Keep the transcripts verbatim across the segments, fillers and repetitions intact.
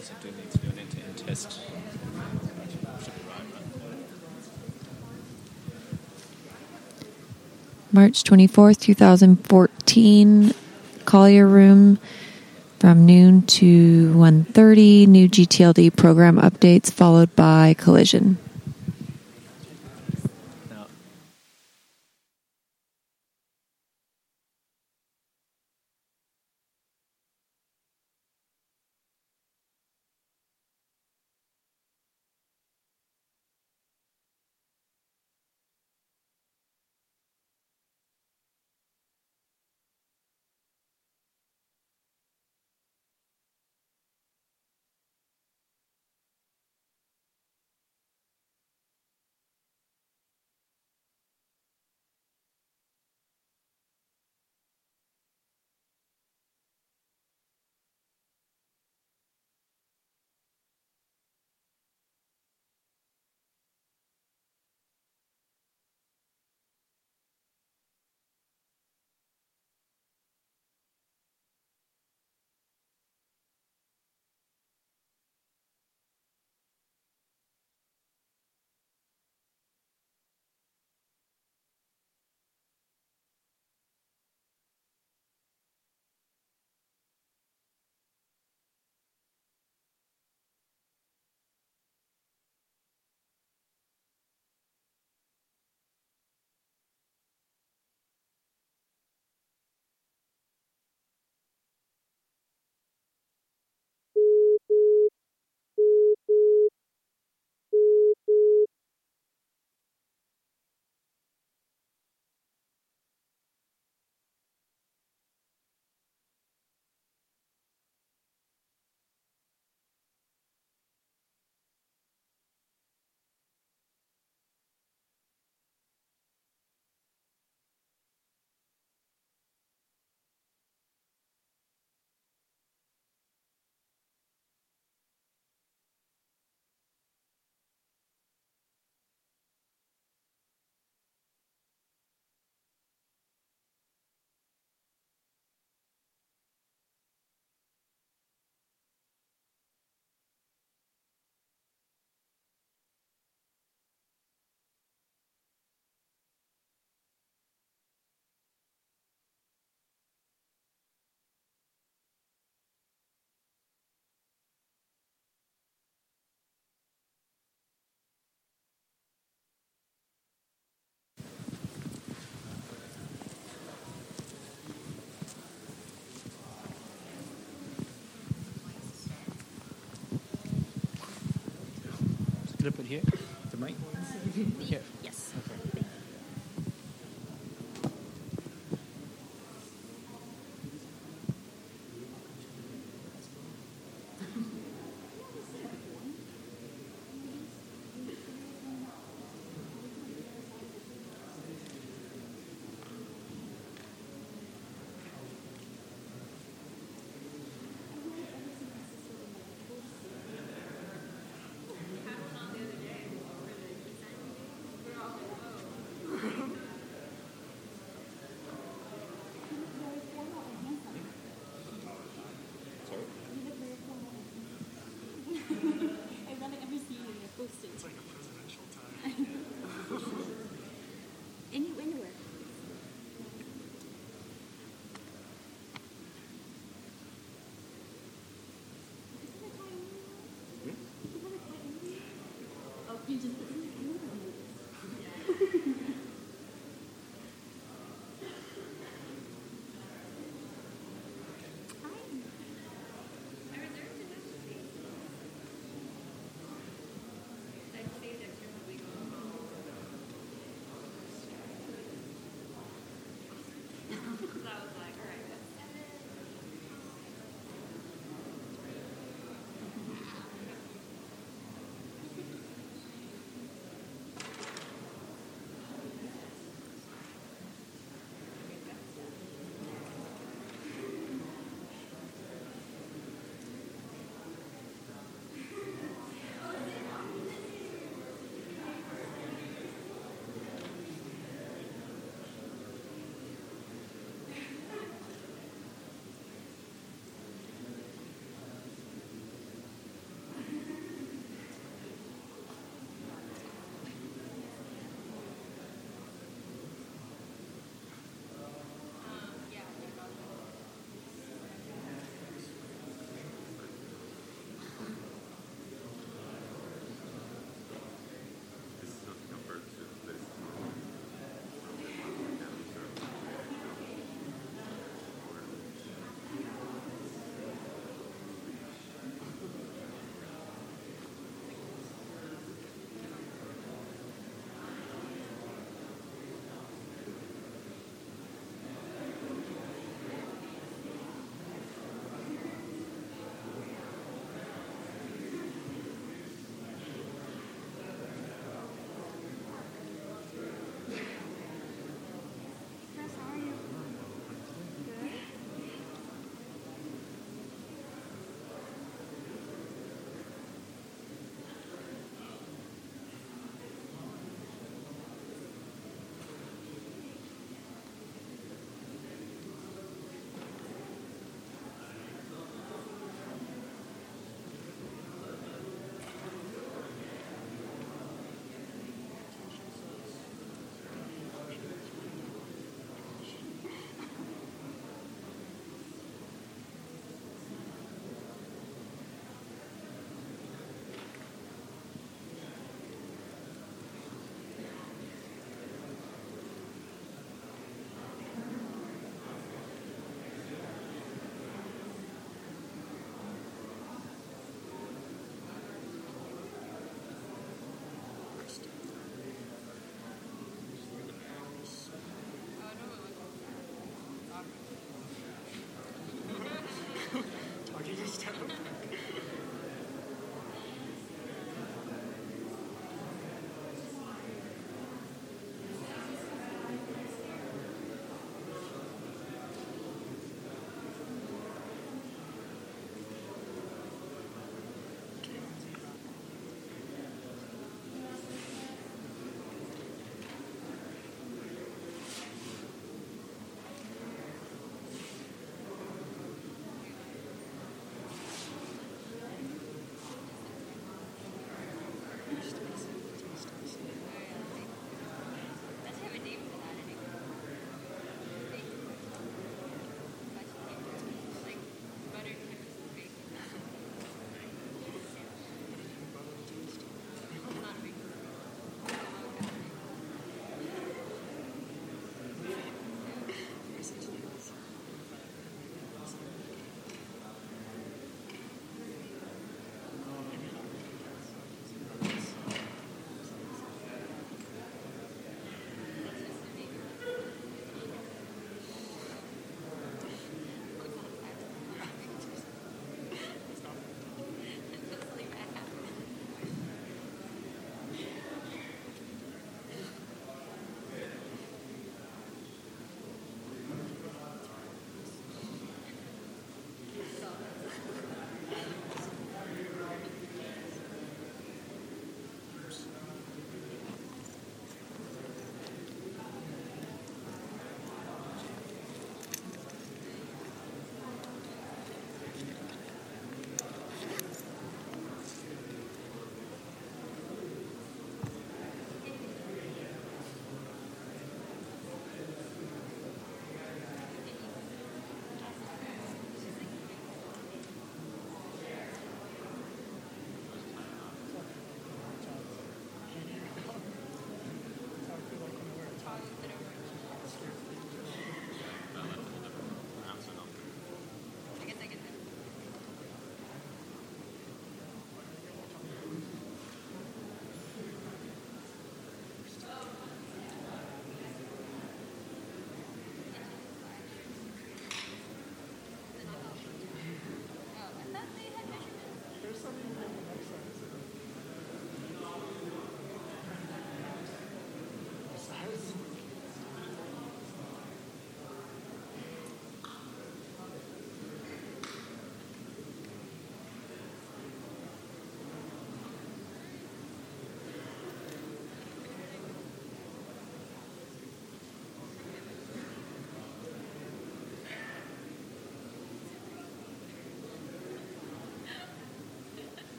also do need to do an end-to-end test. Should be right, right? March twenty-fourth, twenty fourteen, Collier Room from noon to one thirty. New G T L D program updates followed by Collision. Now, Can I put here? The mic? Here. Yes. Okay.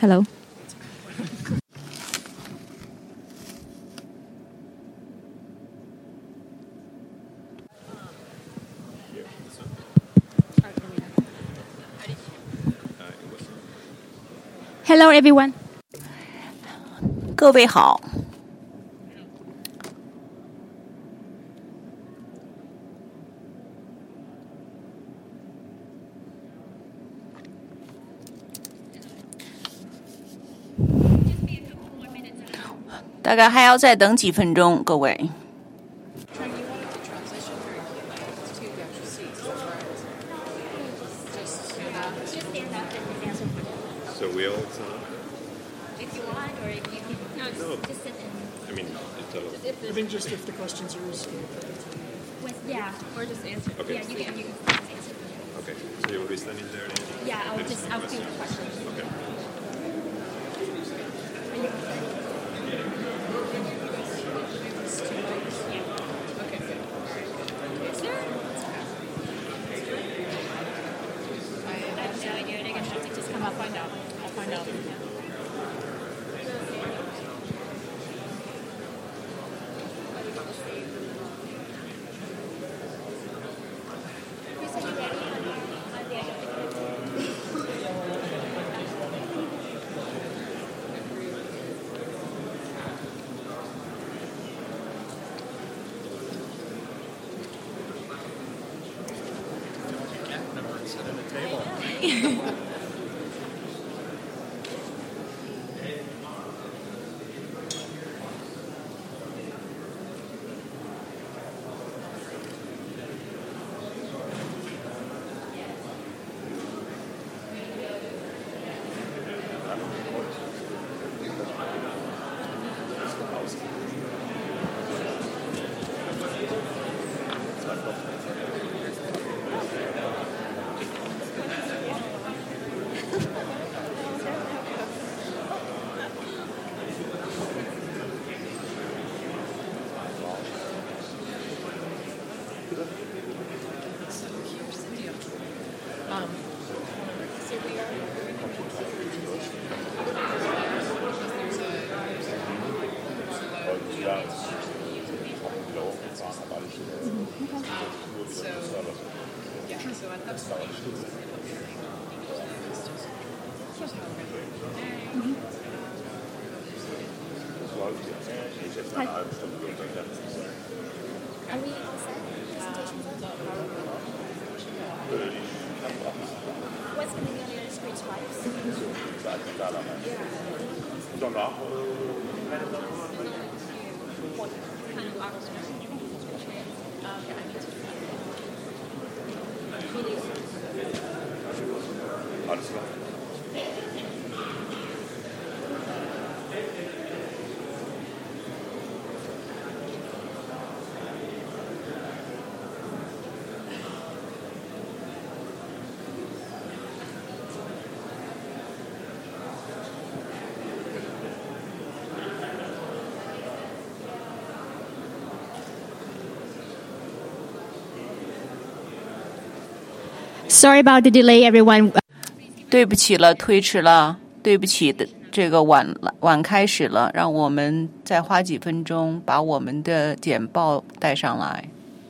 Hello. Hello, everyone. 各位好。大概还要再等几分钟，各位。 So we all sign? If you want, or if you can. No, just, No. just sit in. I mean, it's all Just if I think just if the questions are received. with, yeah, or just answer. Okay. Yeah, you can, you can just answer. okay. So you will be standing there. Yeah, I'll just, I'll field the questions. Okay. I have no idea. They're gonna have to just come up. Find out. I'll find out. Sit at a table. ？Sorry about the delay, everyone. 对不起了，推迟了，对不起的，这个晚晚开始了，让我们再花几分钟把我们的简报带上来。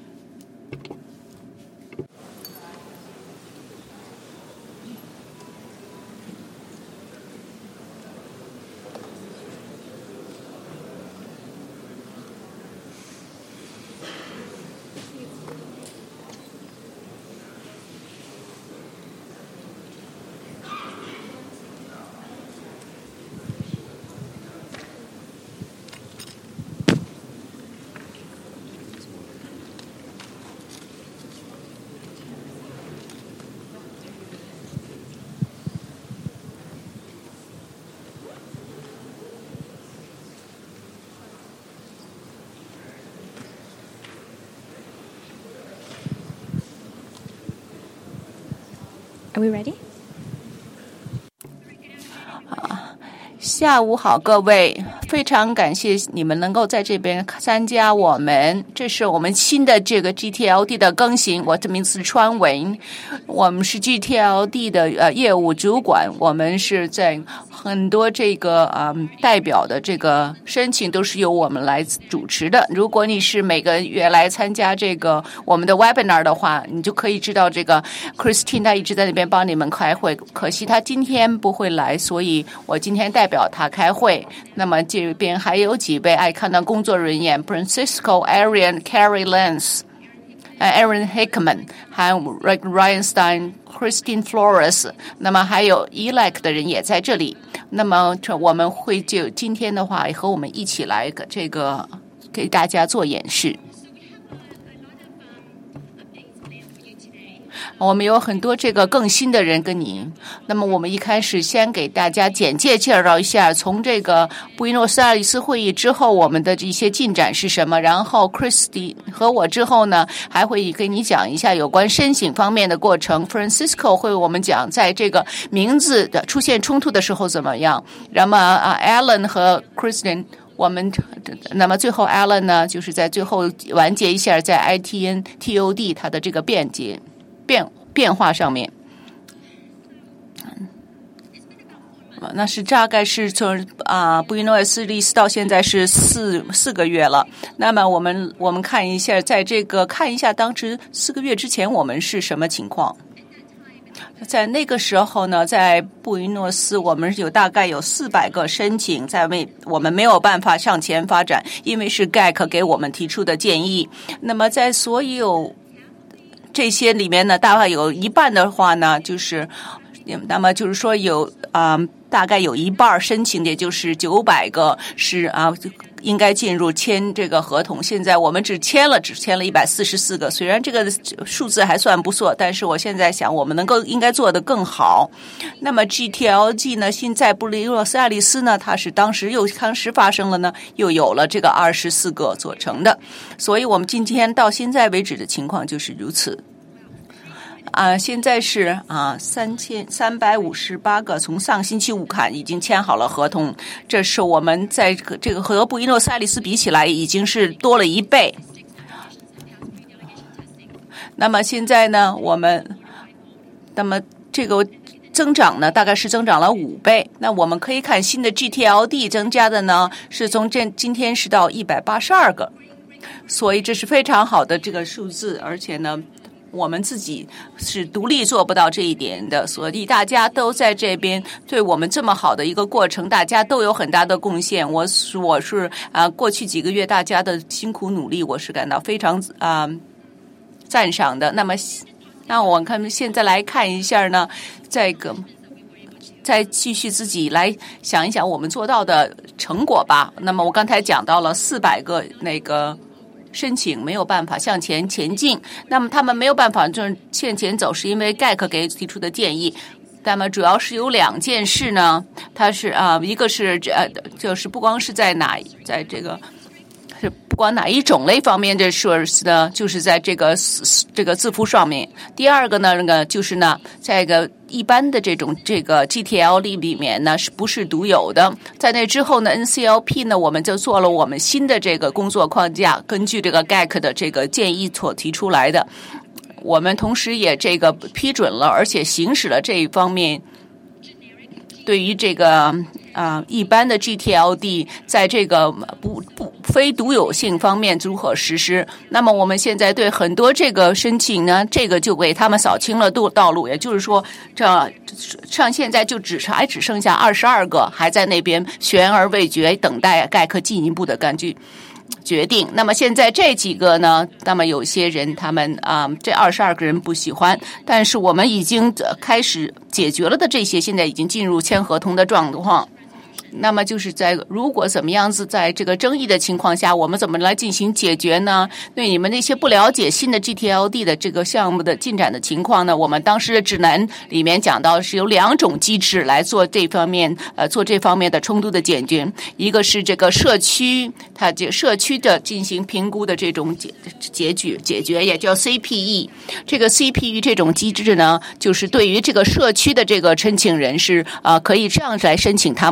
Are we ready? 下午好，各位， 非常感谢你们能够在这边参加我们，这是我们新的这个 G T L D 的更新。我的名字是川文，我们是 G T L D 的呃业务主管，我们是在很多这个啊、嗯、代表的这个申请都是由我们来主持的。如果你是每个月来参加这个我们的 webinar 的话，你就可以知道这个 Christine 她一直在那边帮你们开会，可惜她今天不会来，所以我今天代表她开会。那么这边还有几位爱看的工作人员 Francisco Arian Carrie Lance、Aaron Hickman 还有 Ryan Stein、Christine Flores， 那么还有 E L A C 的人也在这里。那么我们会就今天的话和我们一起来这个给大家做演示。我们有很多这个更新的人跟你，那么我们一开始先给大家简介介绍一下，从这个布宜诺斯艾利斯会议之后我们的这些进展是什么，然后 Christy 和我之后呢还会给你讲一下有关申请方面的过程， Francisco 会为我们讲在这个名字的出现冲突的时候怎么样，那么啊 Alan 和 Christian我们那么最后 Alan 呢就是在最后完结一下在 I T N T O D 它的这个便捷变变化上面，那是大概是从啊布宜诺斯艾利斯到现在是四四个月了。那么我们我们看一下，在这个看一下当时四个月之前我们是什么情况。在那个时候呢，在布宜诺斯我们有大概有四百个申请，在为我们没有办法向前发展，因为是 G A C 给我们提出的建议。那么在所有这些里面呢，大概有一半的话呢，就是那么就是说有啊、呃，大概有一半申请，也就是九百个是啊应该进入签这个合同。现在我们只签了只签了一百四十四个，虽然这个数字还算不错，但是我现在想我们能够应该做得更好。那么 G T L G 呢，现在布宜诺斯艾利斯呢，它是当时又当时发生了呢，又有了这个二十四个做成的，所以我们今天到现在为止的情况就是如此。啊，现在是啊三千三百五十八个，从上星期五看已经签好了合同，这是我们在这个和布宜诺斯艾利斯比起来已经是多了一倍。那么现在呢，我们那么这个增长呢，大概是增长了五倍。那我们可以看新的 G T L D 增加的呢，是从这今天是到一百八十二个，所以这是非常好的这个数字，而且呢。我们自己是独立做不到这一点的，所以大家都在这边对我们这么好的一个过程，大家都有很大的贡献。我是我是啊、呃，过去几个月大家的辛苦努力，我是感到非常啊、呃、赞赏的。那么，那我看现在来看一下呢，这个再继续自己来想一想我们做到的成果吧。那么我刚才讲到了四百个那个。申请没有办法向前前进，那么他们没有办法就是向前走，是因为 G A C 给提出的建议。那么主要是有两件事呢，它是啊、呃，一个是呃，就是不光是在哪，在这个是不管哪一种类方面的 source 呢，就是在这个这个字符上面。第二个呢，那个就是呢，在一个一般的这种这个 G T L D 里面呢，是不是独有的？在那之后呢 ，N C L P 呢，我们就做了我们新的这个工作框架，根据这个 G A C 的这个建议所提出来的。我们同时也这个批准了，而且行使了这一方面。对于这个啊、呃、一般的 G T L D 在这个不不非独有性方面如何实施？那么我们现在对很多这个申请呢，这个就给他们扫清了道道路，也就是说，这上现在就只还只剩下二十二个还在那边悬而未决，等待G A C进一步的根据。决定。那么现在这几个呢？那么有些人他们啊、呃，这二十二个人不喜欢，但是我们已经开始解决了的这些，现在已经进入签合同的状况。那么就是在如果怎么样子在这个争议的情况下，我们怎么来进行解决呢？对你们那些不了解新的 G T L D 的这个项目的进展的情况呢，我们当时的指南里面讲到是有两种机制来做这方面呃做这方面的冲突的解决，一个是这个社区它这社区的进行评估的这种解解决解决也叫 C P E。 这个 C P E 这种机制呢，就是对于这个社区的这个申请人是呃可以这样来申请他们来解决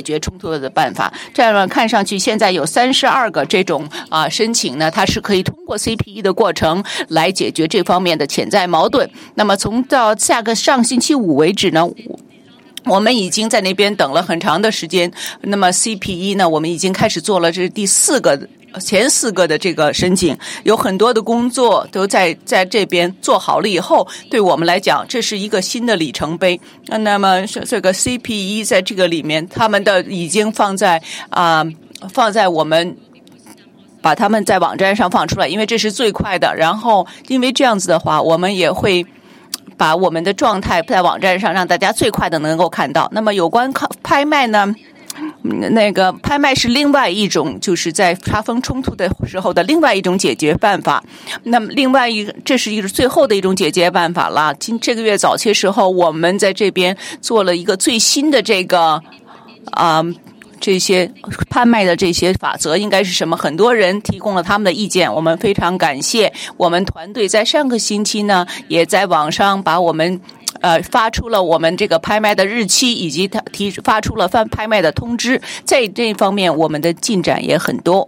决冲突的办法。这样看上去，现在有三十二个这种啊申请呢，它是可以通过 C P E 的过程来解决这方面的潜在矛盾。那么从到下个上星期五为止呢，我们已经在那边等了很长的时间。那么 C P E 呢，我们已经开始做了这是第四个。前四个的这个申请，有很多的工作都在在这边做好了以后，对我们来讲，这是一个新的里程碑。那么这个 C P E 在这个里面，他们的已经放在啊、呃、放在我们。把他们在网站上放出来，因为这是最快的。然后，因为这样子的话，我们也会把我们的状态在网站上，让大家最快的能够看到。那么，有关拍卖呢？那个拍卖是另外一种，就是在发生冲突的时候的另外一种解决办法。那么，另外一个，这是一个最后的一种解决办法了。今这个月早些时候，我们在这边做了一个最新的这个啊。呃这些拍卖的这些法则应该是什么？很多人提供了他们的意见，我们非常感谢。我们团队在上个星期呢，也在网上把我们呃发出了我们这个拍卖的日期，以及他提发出了翻拍卖的通知。在这方面，我们的进展也很多。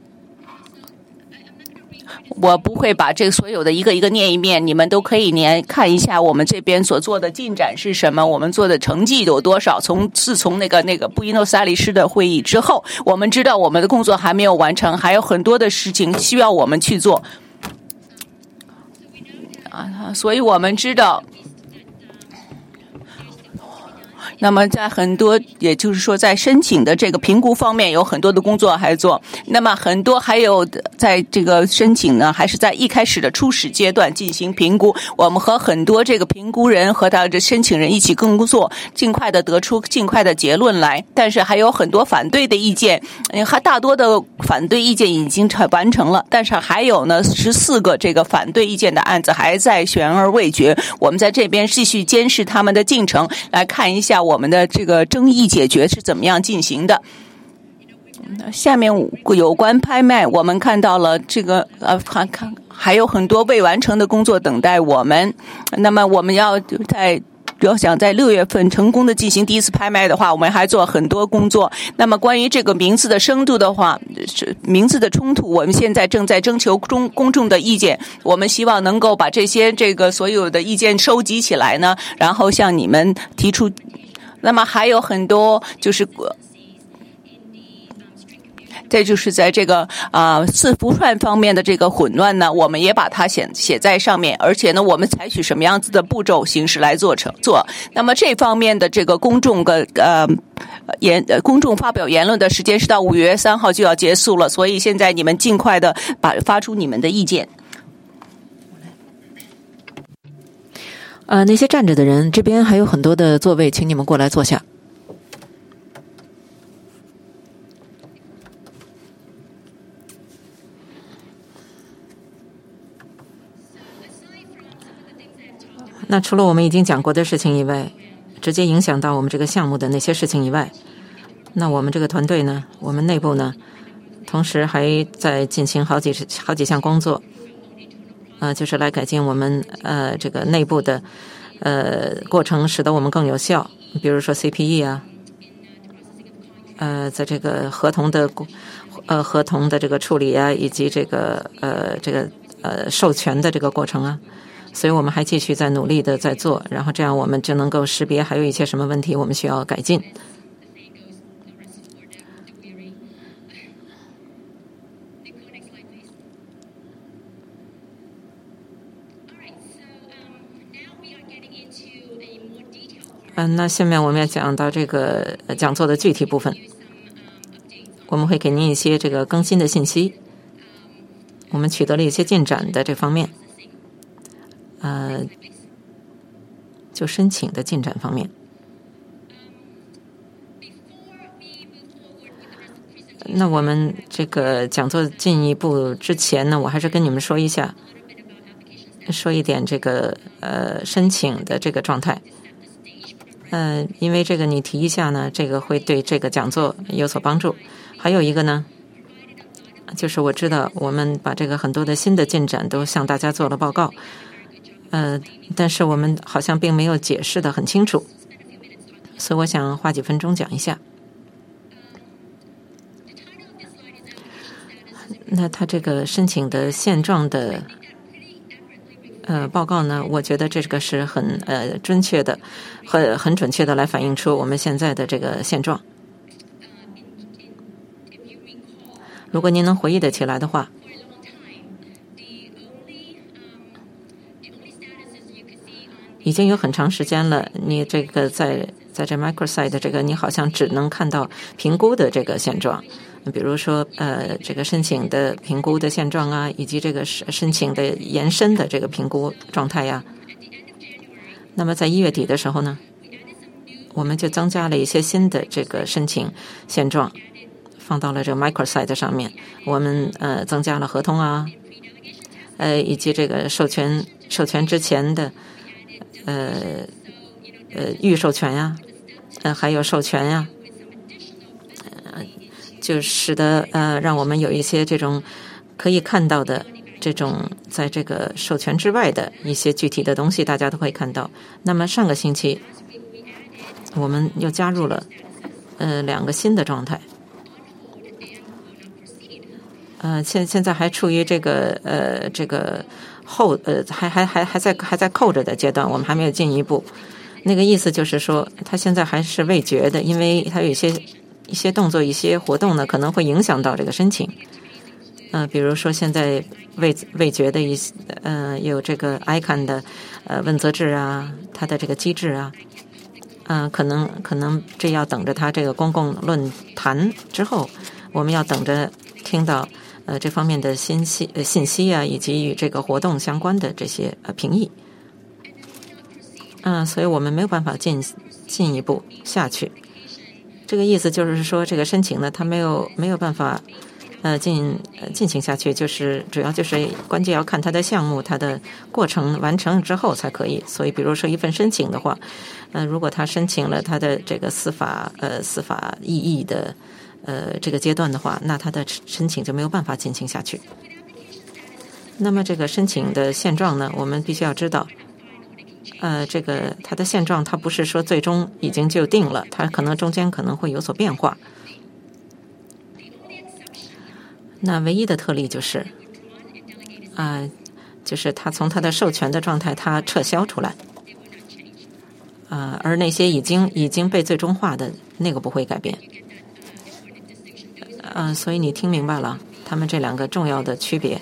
我不会把这所有的一个一个念一遍，你们都可以念看一下我们这边所做的进展是什么，我们做的成绩有多少。从自从那个那个布宜诺斯艾利斯的会议之后，我们知道我们的工作还没有完成，还有很多的事情需要我们去做啊，所以我们知道。那么在很多，也就是说在申请的这个评估方面有很多的工作还做。那么很多还有在这个申请呢，还是在一开始的初始阶段进行评估。我们和很多这个评估人和他的申请人一起工作，尽快的得出尽快的结论来。但是还有很多反对的意见，还大多的反对意见已经完成了，但是还有呢十四个这个反对意见的案子还在悬而未决。我们在这边继续监视他们的进程，来看一下我们的这个争议解决是怎么样进行的。下面有关拍卖，我们看到了这个呃，还看还有很多未完成的工作等待我们。那么我们要在要想在六月份成功的进行第一次拍卖的话，我们还做很多工作。那么关于这个名字的深度的话，名字的冲突，我们现在正在征求公公众的意见。我们希望能够把这些这个所有的意见收集起来呢，然后向你们提出。那么还有很多就是这就是在这个啊字符串方面的这个混乱呢，我们也把它写写在上面，而且呢，我们采取什么样子的步骤形式来做成做。那么这方面的这个公众的呃言公众发表言论的时间是到五月三号就要结束了，所以现在你们尽快的把发出你们的意见。 呃，那些站着的人，这边还有很多的座位，请你们过来坐下。那除了我们已经讲过的事情以外，直接影响到我们这个项目的那些事情以外，那我们这个团队呢，我们内部呢，同时还在进行好几好几项工作，呃，就是来改进我们呃这个内部的呃过程，使得我们更有效。比如说 C P E 啊，呃，在这个合同的呃合同的这个处理啊，以及这个呃这个呃授权的这个过程啊。所以我们还继续在努力的在做，然后这样我们就能够识别还有一些什么问题我们需要改进。嗯，那下面我们要讲到这个讲座的具体部分，我们会给您一些这个更新的信息，我们取得了一些进展的这方面。呃，就申请的进展方面，那我们这个讲座进一步之前呢，我还是跟你们说一下，说一点这个呃申请的这个状态。呃，因为这个你提一下呢，这个会对这个讲座有所帮助。还有一个呢，就是我知道我们把这个很多的新的进展都向大家做了报告。呃，但是我们好像并没有解释得很清楚，所以我想花几分钟讲一下。 那他这个申请的现状的呃报告呢，我觉得这个是很呃准确的，很很准确的来反映出我们现在的这个现状。如果您能回忆得起来的话，已经有很长时间了，你这个在在这 microsite 的这个，你好像只能看到评估的这个现状，比如说呃这个申请的评估的现状啊，以及这个申请的延伸的这个评估状态呀。那么在一月底的时候呢，我们就增加了一些新的这个申请现状，放到了这个 microsite 上面。我们呃增加了合同啊，呃以及这个授权授权之前的。呃呃，预授权呀、啊，呃，还有授权呀、啊，呃，就使得呃，让我们有一些这种可以看到的这种在这个授权之外的一些具体的东西，大家都可以看到。那么上个星期，我们又加入了呃两个新的状态，呃，现现在还处于这个呃这个。后呃还还还还在还在扣着的阶段，我们还没有进一步。那个意思就是说，他现在还是未决的，因为他有一些一些动作、一些活动呢，可能会影响到这个申请。呃，比如说现在未未决的一呃有这个 I C A N 的呃问责制啊，它的这个机制啊，嗯、呃，可能可能这要等着他这个公共论坛之后，我们要等着听到。呃，这方面的信息、呃、信息啊，以及与这个活动相关的这些呃评议，嗯、呃，所以我们没有办法进进一步下去。这个意思就是说，这个申请呢，它没有没有办法呃进呃进行下去，就是主要就是关键要看它的项目、它的过程完成之后才可以。所以，比如说一份申请的话，呃，如果他申请了他的这个司法呃司法异议的。呃，这个阶段的话，那他的申请就没有办法进行下去。那么这个申请的现状呢，我们必须要知道，呃，这个它的现状，它不是说最终已经就定了，它可能中间可能会有所变化。那唯一的特例就是，啊、呃，就是他从他的授权的状态，他撤销出来，啊、呃，而那些已经已经被最终化的那个不会改变。嗯、呃，所以你听明白了，他们这两个重要的区别，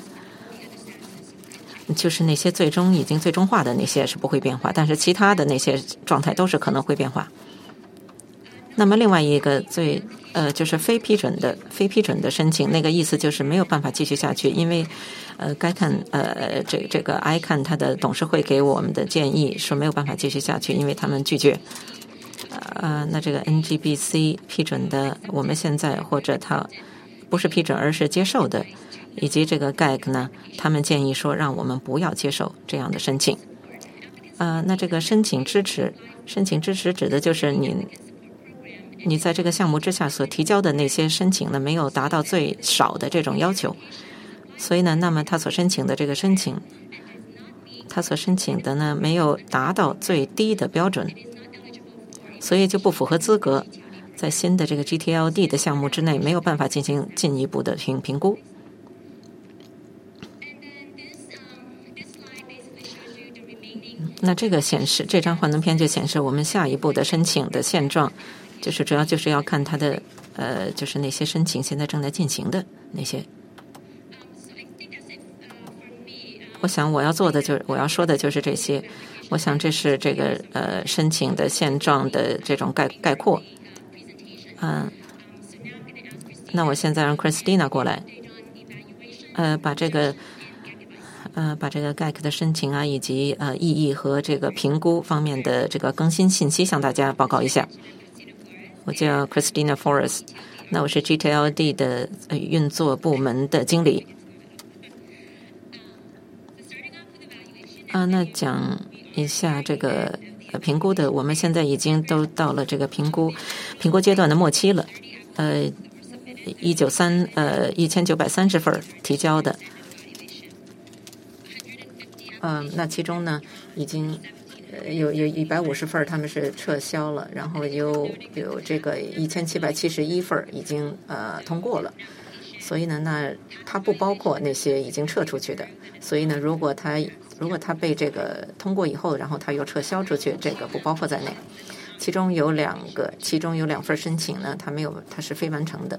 就是那些最终已经最终化的那些是不会变化，但是其他的那些状态都是可能会变化。那么另外一个最呃就是非批准的非批准的申请，那个意思就是没有办法继续下去，因为呃该看呃这这个 I C A N 它的董事会给我们的建议说没有办法继续下去，因为他们拒绝。呃，那这个 N G B C 批准的，我们现在或者他不是批准而是接受的，以及这个 G A C 呢，他们建议说让我们不要接受这样的申请。呃，那这个申请支持，申请支持指的就是你你在这个项目之下所提交的那些申请呢，没有达到最少的这种要求，所以呢，那么他所申请的这个申请，他所申请的呢没有达到最低的标准。所以就不符合资格，在新的这个 G T L D 的项目之内没有办法进行进一步的评评估。那这个显示这张幻灯片就显示我们下一步的申请的现状，就是主要就是要看它的呃，就是那些申请现在正在进行的那些。我想我要做的就是我要说的就是这些。我想这是这个呃申请的现状的这种概概括，嗯、呃，那我现在让 Christina 过来，呃，把这个呃把这个 G A C 的申请啊，以及呃异议和这个评估方面的这个更新信息向大家报告一下。我叫 Christina Forrest， 那我是 G T L D 的、呃、运作部门的经理。啊，那讲一下这个呃评估的，我们现在已经都到了这个评估评估阶段的末期了。呃，一九三呃一千九百三十份提交的，嗯、呃，那其中呢已经呃有有一百五十份他们是撤销了，然后有有这个一千七百七十一份已经呃通过了。 所以呢，那它不包括那些已经撤出去的。所以呢，如果它如果它被这个通过以后，然后它又撤销出去，这个不包括在内。其中有两个，其中有两份申请呢，它没有，它是非完成的。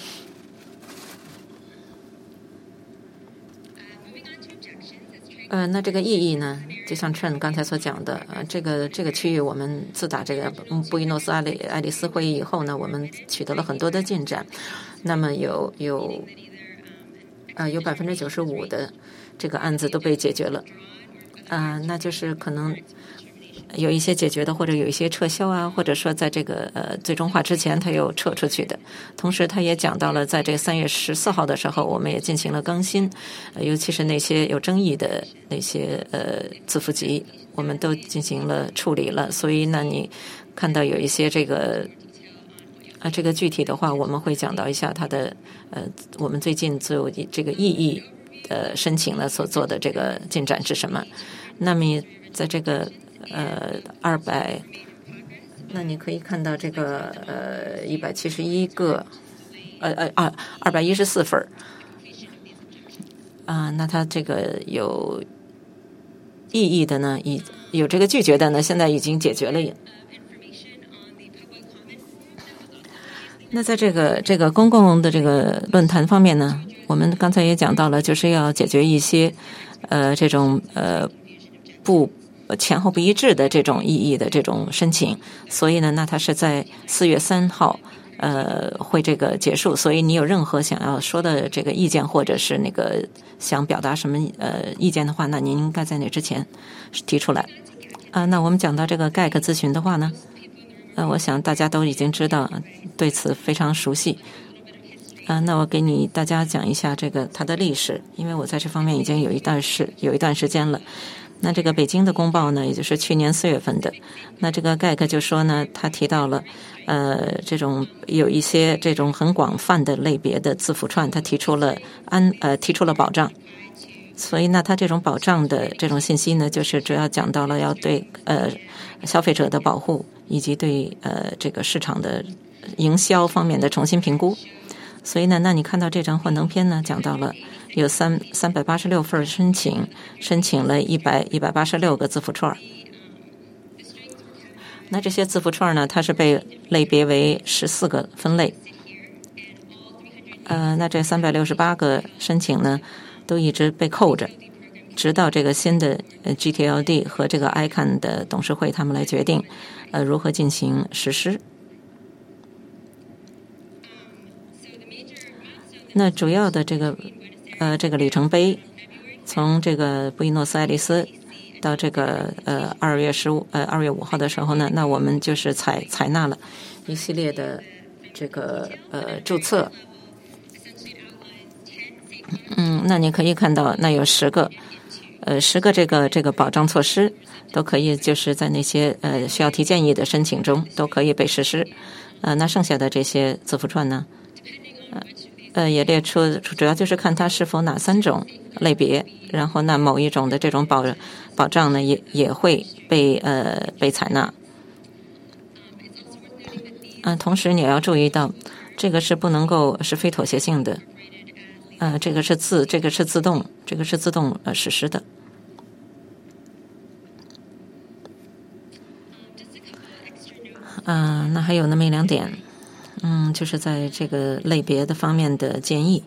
呃，那这个意义呢，就像 Chen 刚才所讲的，呃，这个这个区域我们自打这个布宜诺斯艾利爱丽丝会议以后呢，我们取得了很多的进展。那么有有呃有百分之九十五的这个案子都被解决了，啊、呃，那就是可能有一些解决的，或者有一些撤销啊，或者说在这个呃最终化之前他又撤出去的。同时，他也讲到了，在这个三月十四号的时候，我们也进行了更新，呃、尤其是那些有争议的那些呃字符集，我们都进行了处理了。所以，那你看到有一些这个啊，这个具体的话，我们会讲到一下它的呃，我们最近做这个异议呃申请了所做的这个进展是什么。那么，在这个呃，二百，那你可以看到这个呃，一百七十一个，呃呃二二百一十四份儿，啊、呃，那它这个有异议的呢，已有这个拒绝的呢，现在已经解决了。那在这个这个公共的这个论坛方面呢，我们刚才也讲到了，就是要解决一些呃这种呃不。前后不一致的这种异议的这种申请，所以呢，那它是在四月三号，呃，会这个结束。所以你有任何想要说的这个意见，或者是那个想表达什么呃意见的话，那您应该在那之前提出来。啊、呃，那我们讲到这个 G A C 咨询的话呢，呃，我想大家都已经知道，对此非常熟悉。啊、呃，那我给你大家讲一下这个它的历史，因为我在这方面已经有一段时有一段时间了。那这个北京的公报呢，也就是去年四月份的，那这个 G A C 就说呢，他提到了呃这种有一些这种很广泛的类别的字符串，他提出了安呃提出了保障。所以呢，他这种保障的这种信息呢，就是主要讲到了要对呃消费者的保护，以及对呃这个市场的营销方面的重新评估。所以呢，那你看到这张幻灯片呢，讲到了有三三百八十六份申请，申请了一百一百八十六个字符串。那这些字符串呢，它是被类别为十四个分类。呃，那这三百六十八个申请呢，都一直被扣着，直到这个新的 G T L D 和这个 I C A N 的董事会他们来决定，呃，如何进行实施。那主要的这个呃这个里程碑，从这个布宜诺斯艾利斯到这个呃二月十五呃二月五号的时候呢，那我们就是采采纳了一系列的这个呃注册。嗯，那你可以看到，那有十个呃十个这个这个保障措施都可以，就是在那些呃需要提建议的申请中都可以被实施。呃，那剩下的这些字符串呢，呃。呃，也列出主要就是看它是否哪三种类别，然后那某一种的这种保保障呢，也也会被呃被采纳。嗯、呃，同时你要注意到，这个是不能够是非妥协性的，呃，这个是自这个是自动，这个是自动呃实施的。嗯、呃，那还有那么一两点。嗯，就是在这个类别的方面的建议。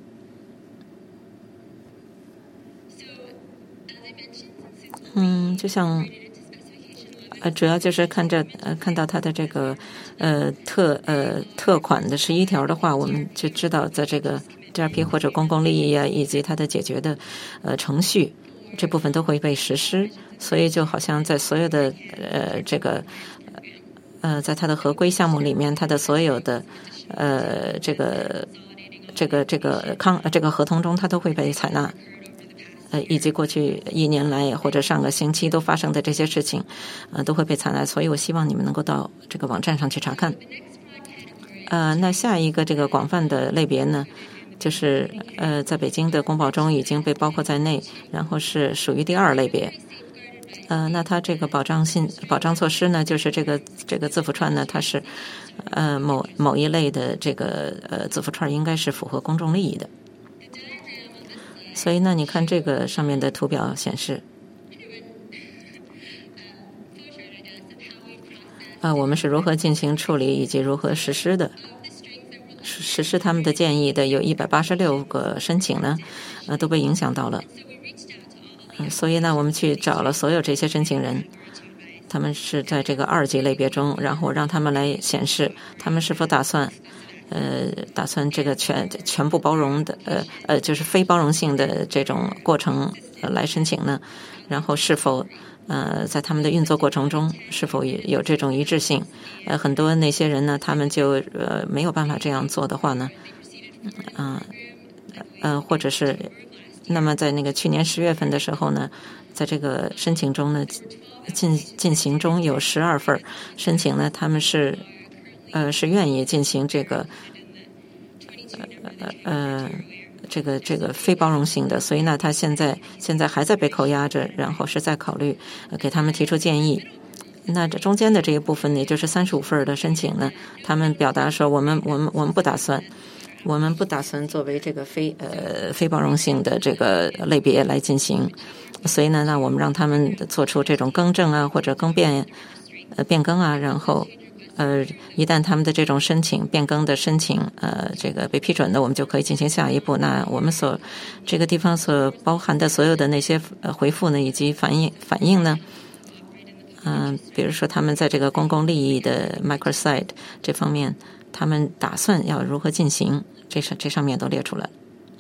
嗯，就像呃，主要就是看着呃，看到它的这个呃特呃特款的十一条的话，我们就知道在这个 G R P 或者公共利益啊，以及它的解决的呃程序这部分都会被实施，所以就好像在所有的呃这个。呃，在它的合规项目里面，它的所有的呃这个这个这个康这个合同中，它都会被采纳。呃，以及过去一年来或者上个星期都发生的这些事情，呃，都会被采纳。所以我希望你们能够到这个网站上去查看。呃，那下一个这个广泛的类别呢，就是呃，在北京的公报中已经被包括在内，然后是属于第二类别。呃，那它这个保障信保障措施呢，就是这个这个字符串呢，它是呃某某一类的这个呃字符串应该是符合公众利益的。 所以呢，你看这个上面的图表显示，啊，我们是如何进行处理以及如何实施的。实施他们的建议的有一百八十六个申请呢，呃，都被影响到了。嗯，所以呢，我们去找了所有这些申请人，他们是在这个二级类别中，然后让他们来显示他们是否打算，呃，打算这个全全部包容的，呃呃，就是非包容性的这种过程、呃、来申请呢，然后是否。呃，在他们的运作过程中，是否有这种一致性？呃，很多那些人呢，他们就呃没有办法这样做的话呢，嗯、呃，呃，或者是，那么在那个去年十月份的时候呢，在这个申请中呢，进进行中有十二份申请呢，他们是呃是愿意进行这个呃呃。这个这个非包容性的，所以呢，他现在现在还在被扣押着，然后是在考虑、呃、给他们提出建议。那这中间的这一部分，也就是三十五份的申请呢，他们表达说，我们我们我们不打算，我们不打算作为这个非呃非包容性的这个类别来进行。所以呢，那我们让他们做出这种更正啊，或者更变呃变更啊，然后。呃，一旦他们的这种申请变更的申请，呃，这个被批准的，我们就可以进行下一步。那我们所这个地方所包含的所有的那些呃回复呢，以及反应反应呢，嗯、呃，比如说他们在这个公共利益的 microsite 这方面，他们打算要如何进行，这上这上面都列出来。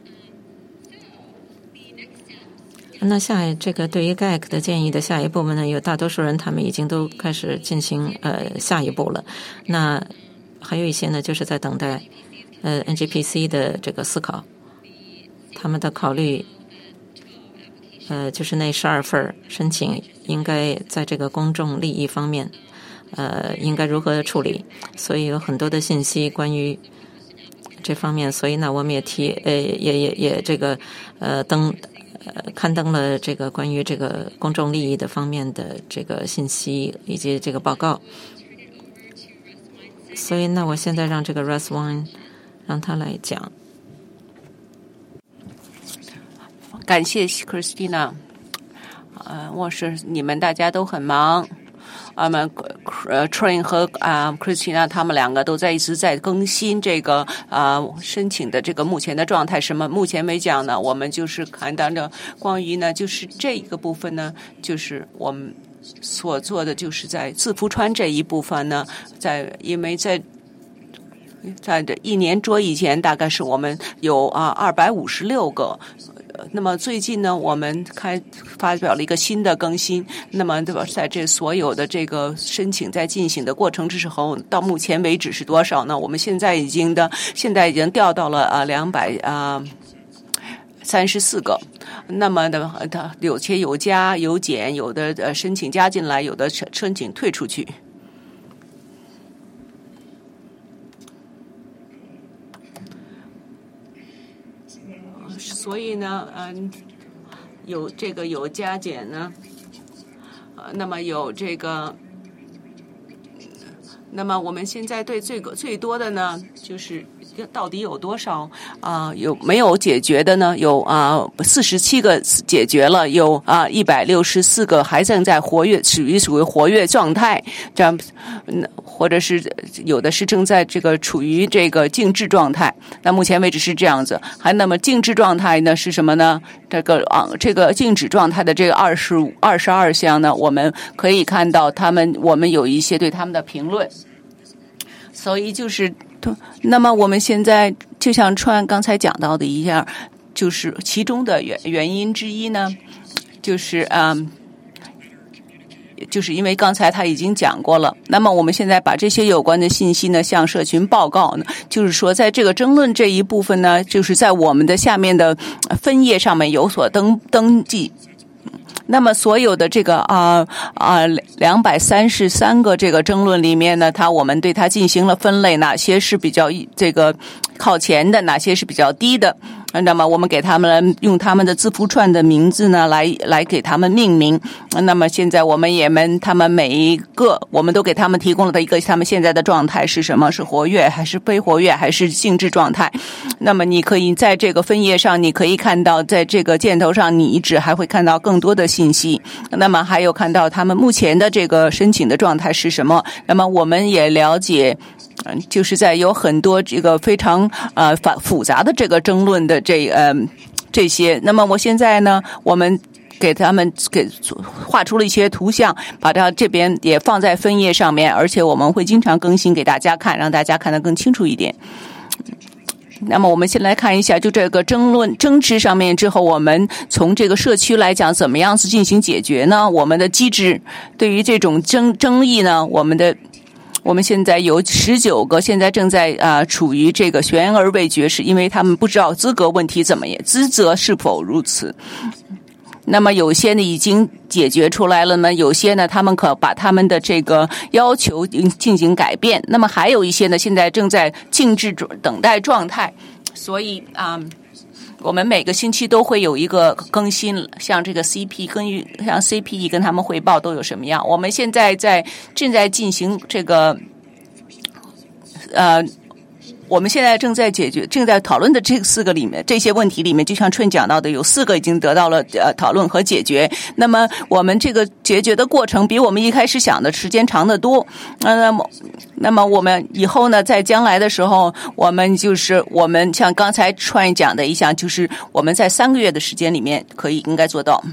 那下这个对于 G A C 的建议的下一步呢，有大多数人他们已经都开始进行呃下一步了。那还有一些呢，就是在等待呃 N G P C 的这个思考，他们的考虑，呃，就是那十二份申请应该在这个公众利益方面，呃，应该如何处理。所以有很多的信息关于这方面，所以呢，我们也提呃也也也这个呃登。呃，刊登了这个关于这个公众利益的方面的这个信息以及这个报告，所以那我现在让这个 Russ Wine 让他来讲。 感谢 Christina， 呃，我是你们大家都很忙。啊，们呃 Train 和啊、呃、Christina 他们两个都在一直在更新这个啊、呃、申请的这个目前的状态。什么目前没讲呢？我们就是看到着关于呢，就是这个部分呢，就是我们所做的就是在字符串这一部分呢，在因为在。在这一年多以前，大概是我们有啊二百五十六个。那么最近呢，我们开发表了一个新的更新。那么对吧，在这所有的这个申请在进行的过程之后，到目前为止是多少呢？我们现在已经的，现在已经调到了啊两百啊三十四个。那么的，它有些有加有减，有的呃申请加进来，有的申请退出去。所以呢，嗯，有这个有加减呢，呃，那么有这个，那么我们现在对最最多的呢，就是到底有多少啊、呃？有没有解决的呢？有啊，四十七个解决了，有啊一百六十四个还正在活跃，属于属于活跃状态，这样，或者是有的是正在这个处于这个静置状态。那目前为止是这样子。还那么静置状态呢是什么呢？这个啊，这个静止状态的这个二十五、二十二项呢，我们可以看到他们，我们有一些对他们的评论。所以就是，那么我们现在就像川刚才讲到的一样，就是其中的原原因之一呢，就是嗯。就是因为刚才他已经讲过了，那么我们现在把这些有关的信息呢向社群报告呢，就是说在这个争论这一部分呢，就是在我们的下面的分页上面有所登登记。那么所有的这个啊啊两百三十三个这个争论里面呢，它我们对它进行了分类，哪些是比较这个靠前的，哪些是比较低的。 那么我们给他们用他们的字符串的名字呢来来给他们命名。那么现在我们也们他们每一个我们都给他们提供了的一个他们现在的状态是什么，是活跃还是非活跃还是静止状态。那么你可以在这个分页上你可以看到，在这个箭头上你一直还会看到更多的信息，那么还有看到他们目前的这个申请的状态是什么。那么我们也了解嗯，就是在有很多这个非常呃复复杂的这个争论的这呃这些。那么我现在呢，我们给他们给画出了一些图像，把它这边也放在分页上面，而且我们会经常更新给大家看，让大家看得更清楚一点。那么我们先来看一下，就这个争论争执上面之后，我们从这个社区来讲，怎么样子进行解决呢？我们的机制对于这种争争议呢，我们的。我们现在有十九个，现在正在啊、呃、处于这个悬而未决，是因为他们不知道资格问题怎么样，资责是否如此。那么有些呢已经解决出来了呢，有些呢他们可把他们的这个要求进行改变。那么还有一些呢现在正在静置等待状态。所以啊、嗯，我们每个星期都会有一个更新，像这个 C P 跟像 C P E 跟他们汇报都有什么样。我们现在在正在进行这个呃。我们现在正在解决、正在讨论的这四个里面，这些问题里面，就像春讲到的，有四个已经得到了呃讨论和解决。那么我们这个解决的过程比我们一开始想的时间长得多。那么，那么我们以后呢，在将来的时候，我们就是我们像刚才春讲的一项，就是我们在三个月的时间里面可以应该做到。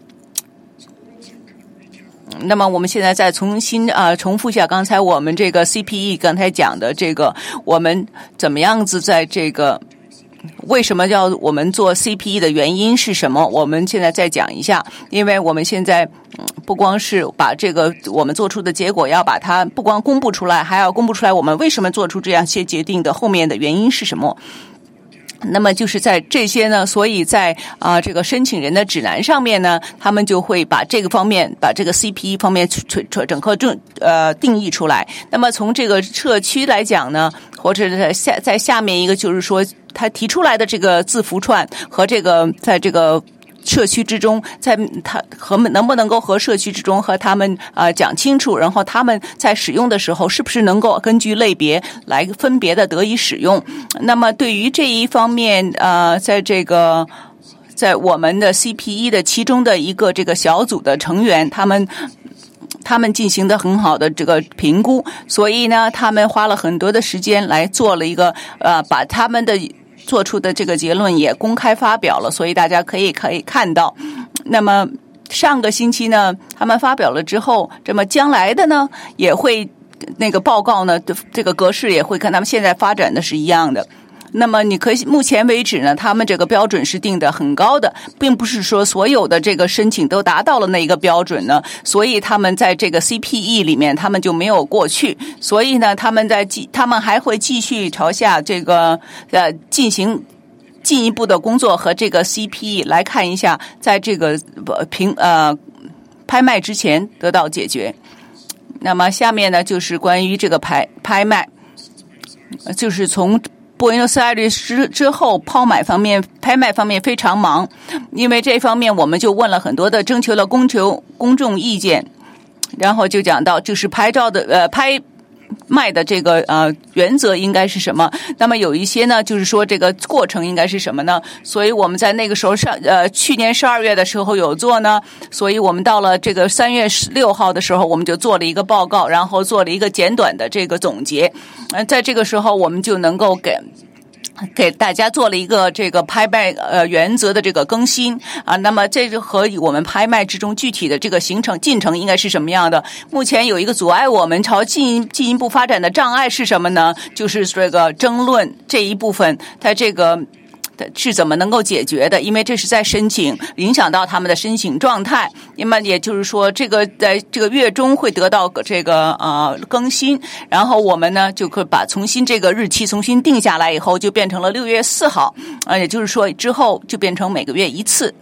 那么我们现在再重新啊、呃、重复一下刚才我们这个 C P E 刚才讲的这个，我们怎么样子在这个为什么要我们做 C P E 的原因是什么？我们现在再讲一下，因为我们现在嗯不光是把这个我们做出的结果要把它不光公布出来，还要公布出来我们为什么做出这样些决定的后面的原因是什么。那么就是在这些呢，所以在啊、呃、这个申请人的指南上面呢，他们就会把这个方面，把这个 C P E 方面整个正呃定义出来。那么从这个社区来讲呢，或者在下在下面一个就是说，他提出来的这个字符串和这个在这个。社区之中，在他和能不能够和社区之中和他们啊、呃、讲清楚，然后他们在使用的时候是不是能够根据类别来分别的得以使用。那么对于这一方面，呃，在这个在我们的 C P E 的其中的一个这个小组的成员，他们。他们进行的很好的这个评估，所以呢，他们花了很多的时间来做了一个呃，把他们的。做出的这个结论也公开发表了，所以大家可以可以看到。那么上个星期呢，他们发表了之后，这么将来的呢也会那个报告呢，这个格式也会跟他们现在发展的是一样的。那么你可以目前为止呢，他们这个标准是定的很高的，并不是说所有的这个申请都达到了那个标准呢，所以他们在这个 C P E 里面他们就没有过去，所以呢，他们在他们还会继续朝下这个呃进行进一步的工作和这个 C P E 来看一下，在这个评呃拍卖之前得到解决。那么下面呢就是关于这个拍拍卖，就是从。波伊诺斯艾利斯之后，抛买方面、拍卖方面非常忙，因为这方面我们就问了很多的，征求了公求公众意见，然后就讲到就是拍照的呃拍卖的这个呃原则应该是什么？那么有一些呢，就是说这个过程应该是什么呢？所以我们在那个时候上呃去年十二月的时候有做呢，所以我们到了这个三月十六号的时候，我们就做了一个报告，然后做了一个简短的这个总结。呃，在这个时候我们就能够给。给大家做了一个这个拍卖呃原则的这个更新啊，那么这个和我们拍卖之中具体的这个行程进程应该是什么样的？目前有一个阻碍我们朝进进一步发展的障碍是什么呢？就是这个争论这一部分，它这个。是怎么能够解决的？因为这是在申请，影响到他们的申请状态。那么也就是说，这个在这个月中会得到这个呃更新，然后我们呢就可以把重新这个日期重新定下来以后，就变成了六月四号啊、呃，也就是说之后就变成每个月一次。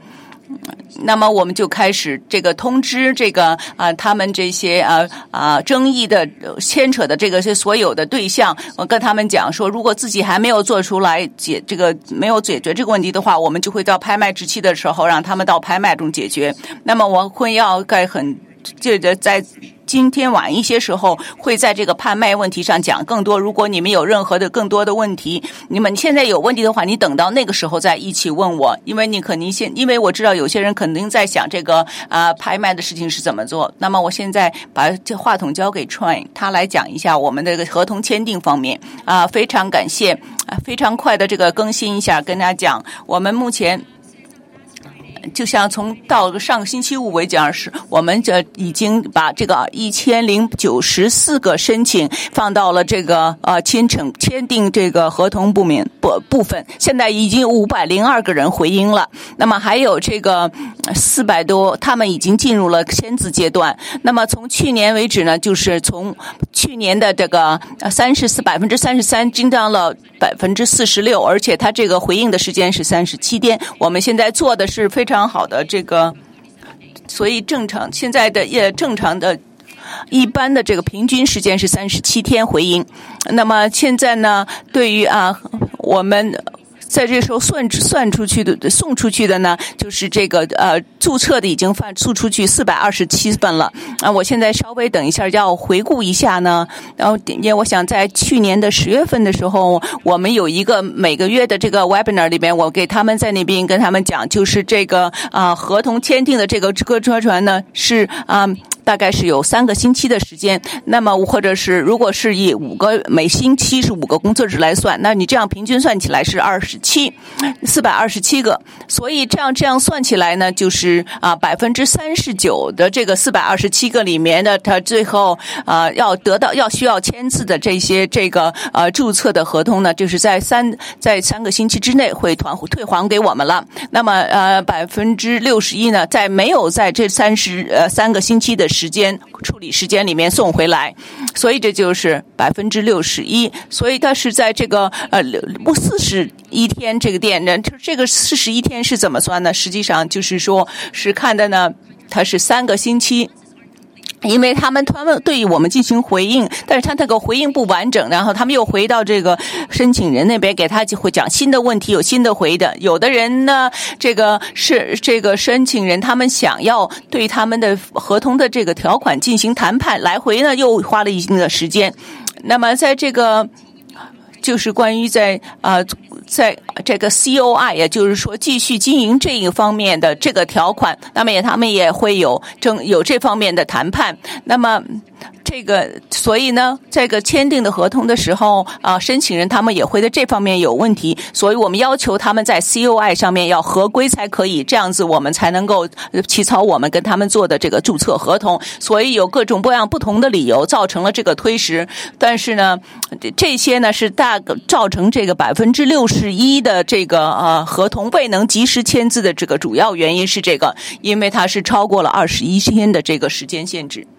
那么我们就开始这个通知这个啊、呃，他们这些啊啊、呃、争议的牵扯的这个是所有的对象，我跟他们讲说，如果自己还没有做出来解这个没有解决这个问题的话，我们就会到拍卖日期的时候让他们到拍卖中解决。那么我会要在很这个在。今天晚一些时候会在这个拍卖问题上讲更多，如果你们有任何的更多的问题，你们现在有问题的话，你等到那个时候再一起问我，因为你肯定现因为我知道有些人肯定在想这个啊、呃、拍卖的事情是怎么做。那么我现在把这话筒交给 Troy， 他来讲一下我们的这个合同签订方面啊、呃，非常感谢啊，非常快的这个更新一下，跟大家讲，我们目前。就像从到上个星期五为止，是我们这已经把这个一千零九十四个申请放到了这个呃签成签订这个合同部面部部分，现在已经有五百零二个人回应了。那么还有这个四百多，他们已经进入了签字阶段。那么从去年为止呢，就是从去年的这个三十四百分之三十三增长了百分之四十六，而且它这个回应的时间是三十七天。我们现在做的是非常好的这个，所以正常现在的也正常的。一般的这个平均时间是三十七天回应。那么现在呢，对于啊我们在这时候算算出去的送出去的呢，就是这个呃注册的已经发送出去四百二十七份了啊。我现在稍微等一下要回顾一下呢，然后因为我想在去年的十月份的时候，我们有一个每个月的这个 webinar 里边，我给他们在那边跟他们讲，就是这个啊合同签订的这个这个车船呢是啊。大概是有三个星期的时间，那么或者是如果是以五个每星期是五个工作日来算，那你这样平均算起来是二十七，四百二十七个，所以这样这样算起来呢，就是啊百分之三十九的这个四百二十七个里面的，他最后啊要得到要需要签字的这些这个呃注册的合同呢，就是在三在三个星期之内会团退还给我们了。那么呃百分之六十一呢，在没有在这三十呃三个星期的时间处理时间里面送回来，所以这就是百分之六十一。所以它是在这个呃四十一天这个店呢，这个四十一天是怎么算呢？实际上就是说是看的呢，它是三个星期。因为他们他们对于我们进行回应，但是他那个回应不完整，然后他们又回到这个申请人那边给他就会讲新的问题，有新的回的。有的人呢，这个是这个申请人他们想要对他们的合同的这个条款进行谈判，来回呢又花了一定的时间。那么在这个就是关于在啊、呃，在这个 C O I， 也就是说继续经营这一方面的这个条款，那么也他们也会有正有这方面的谈判。那么这个，所以呢，这个签订的合同的时候啊、呃，申请人他们也会在这方面有问题，所以我们要求他们在 C O I 上面要合规才可以，这样子我们才能够起草我们跟他们做的这个注册合同。所以有各种各样不同的理由造成了这个推迟，但是呢，这些呢是大造成这个百分之六十一的这个呃合同未能及时签字的这个主要原因是这个，因为它是超过了二十一天的这个时间限制。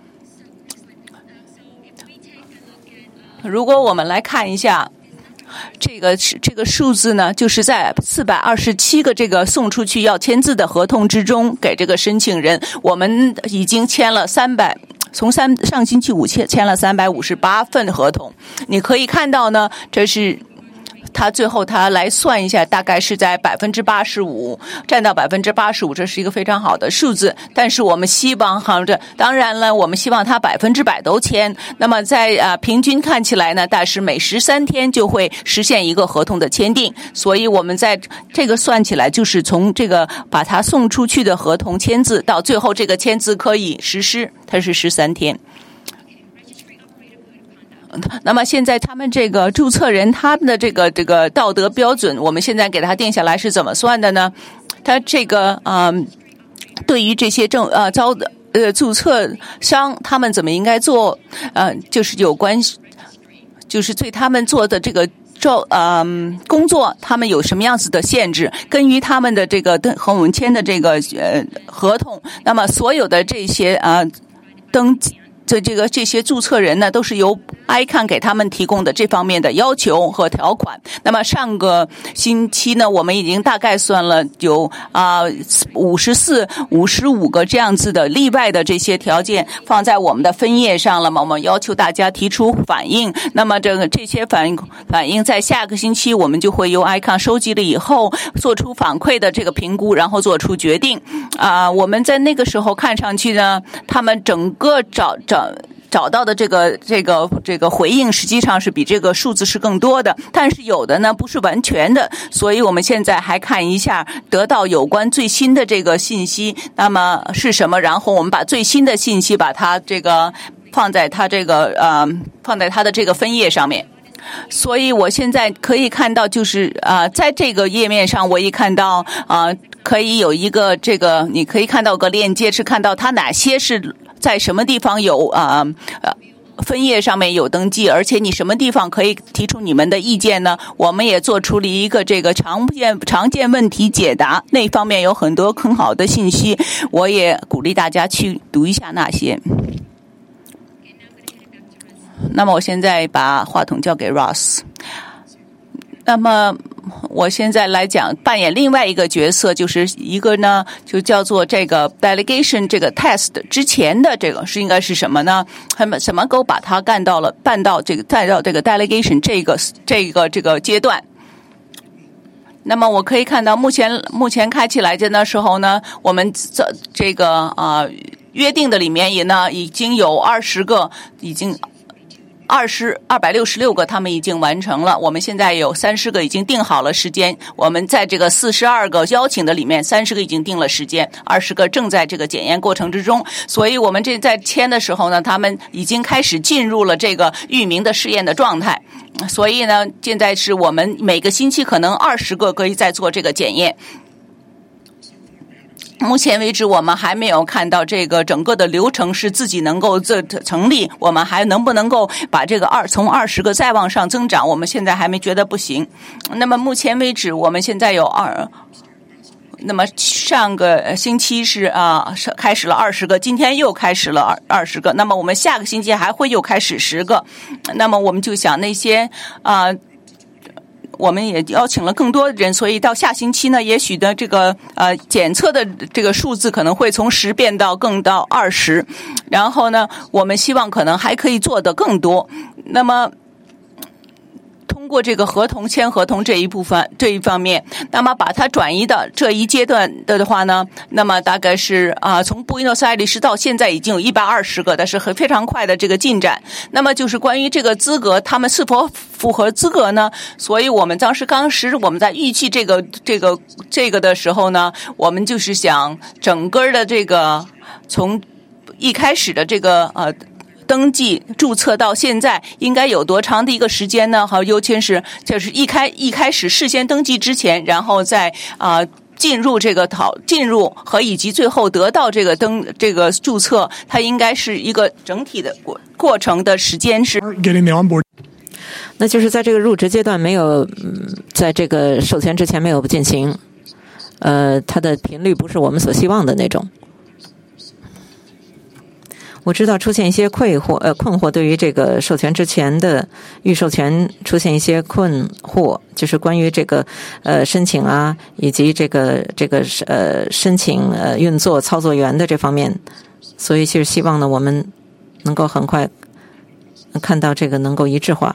如果我们来看一下这个这个数字呢，就是在四百二十七个这个送出去要签字的合同之中，给这个申请人，我们已经签了三百，从三上星期五签签了三百五十八份合同。你可以看到呢，这是。他最后他来算一下，大概是在百分之八十五，占到百分之八十五，这是一个非常好的数字。但是我们希望，好这当然了，我们希望他百分之百都签。那么在啊、呃、平均看起来呢，大是每十三天就会实现一个合同的签订。所以我们在这个算起来，就是从这个把他送出去的合同签字到最后这个签字可以实施，它是十三天。那么现在他们这个注册人他们的这个这个道德标准，我们现在给他定下来是怎么算的呢？他这个嗯、呃，对于这些正呃招的呃注册商，他们怎么应该做？呃，就是有关，就是对他们做的这个招嗯、呃、工作，他们有什么样子的限制？根据他们的这个登和我们签的这个呃合同，那么所有的这些啊、呃、登记。这这个这些注册人呢，都是由 I C A N 给他们提供的这方面的要求和条款。那么上个星期呢，我们已经大概算了有啊五十四、五十五个这样子的例外的这些条件放在我们的分页上了嘛？我们要求大家提出反应。那么这个这些反应反应在下个星期我们就会由 I C A N 收集了以后做出反馈的这个评估，然后做出决定。啊、呃，我们在那个时候看上去呢，他们整个找找。找到的这个这个这个回应实际上是比这个数字是更多的，但是有的呢不是完全的，所以我们现在还看一下得到有关最新的这个信息，那么是什么？然后我们把最新的信息把它这个放在它这个呃放在它的这个分页上面。所以我现在可以看到，就是啊、呃，在这个页面上，我一看到啊、呃，可以有一个这个，你可以看到个链接，是看到它哪些是在什么地方有啊呃。分页上面有登记，而且你什么地方可以提出你们的意见呢？我们也做出了一个这个常见常见问题解答，那方面有很多很好的信息，我也鼓励大家去读一下那些。那么我现在把话筒交给 Ross。那么我现在来讲扮演另外一个角色，就是一个呢就叫做这个 delegation 这个 test 之前的这个是应该是什么呢？他们什么给我把它干到了办到这个带到这个 delegation 这个这个这个阶段。那么我可以看到目前目前开起来的那时候呢，我们这这个啊、呃、约定的里面也呢已经有二十个已经。二十二百六十六个他们已经完成了，我们现在有三十个已经定好了时间，我们在这个四十二个邀请的里面，三十个已经定了时间，二十个正在这个检验过程之中，所以我们这在签的时候呢，他们已经开始进入了这个域名的试验的状态，所以呢，现在是我们每个星期可能二十个可以再做这个检验。目前为止我们还没有看到这个整个的流程是自己能够这成立，我们还能不能够把这个二从二十个再往上增长，我们现在还没觉得不行。那么目前为止我们现在有二，那么上个星期是啊开始了二十个，今天又开始了二二十个，那么我们下个星期还会又开始十个，那么我们就想那些啊。我们也邀请了更多的人，所以到下星期呢，也许的这个呃检测的这个数字可能会从十变到更到二十，然后呢，我们希望可能还可以做得更多。那么通过这个合同签合同这一部分这一方面，那么把它转移到这一阶段的话呢，那么大概是啊、呃，从布宜诺斯艾利斯到现在已经有一百二十个，但是很非常快的这个进展。那么就是关于这个资格，他们是否符合资格呢？所以我们当时当时我们在预计这个这个这个的时候呢，我们就是想整个的这个从一开始的这个呃。登记注册到现在应该有多长的一个时间呢？好，尤其是就是一开一开始事先登记之前，然后再啊、呃、进入这个讨进入和以及最后得到这个登这个注册，它应该是一个整体的过过程的时间是。 Getting the onboard. 那就是在这个入职阶段没有，嗯、在这个授权之前没有进行，呃，它的频率不是我们所希望的那种。我知道出现一些困惑，呃，困惑对于这个授权之前的预授权出现一些困惑，就是关于这个呃申请啊，以及这个这个呃申请呃运作操作员的这方面，所以是希望呢我们能够很快看到这个能够一致化。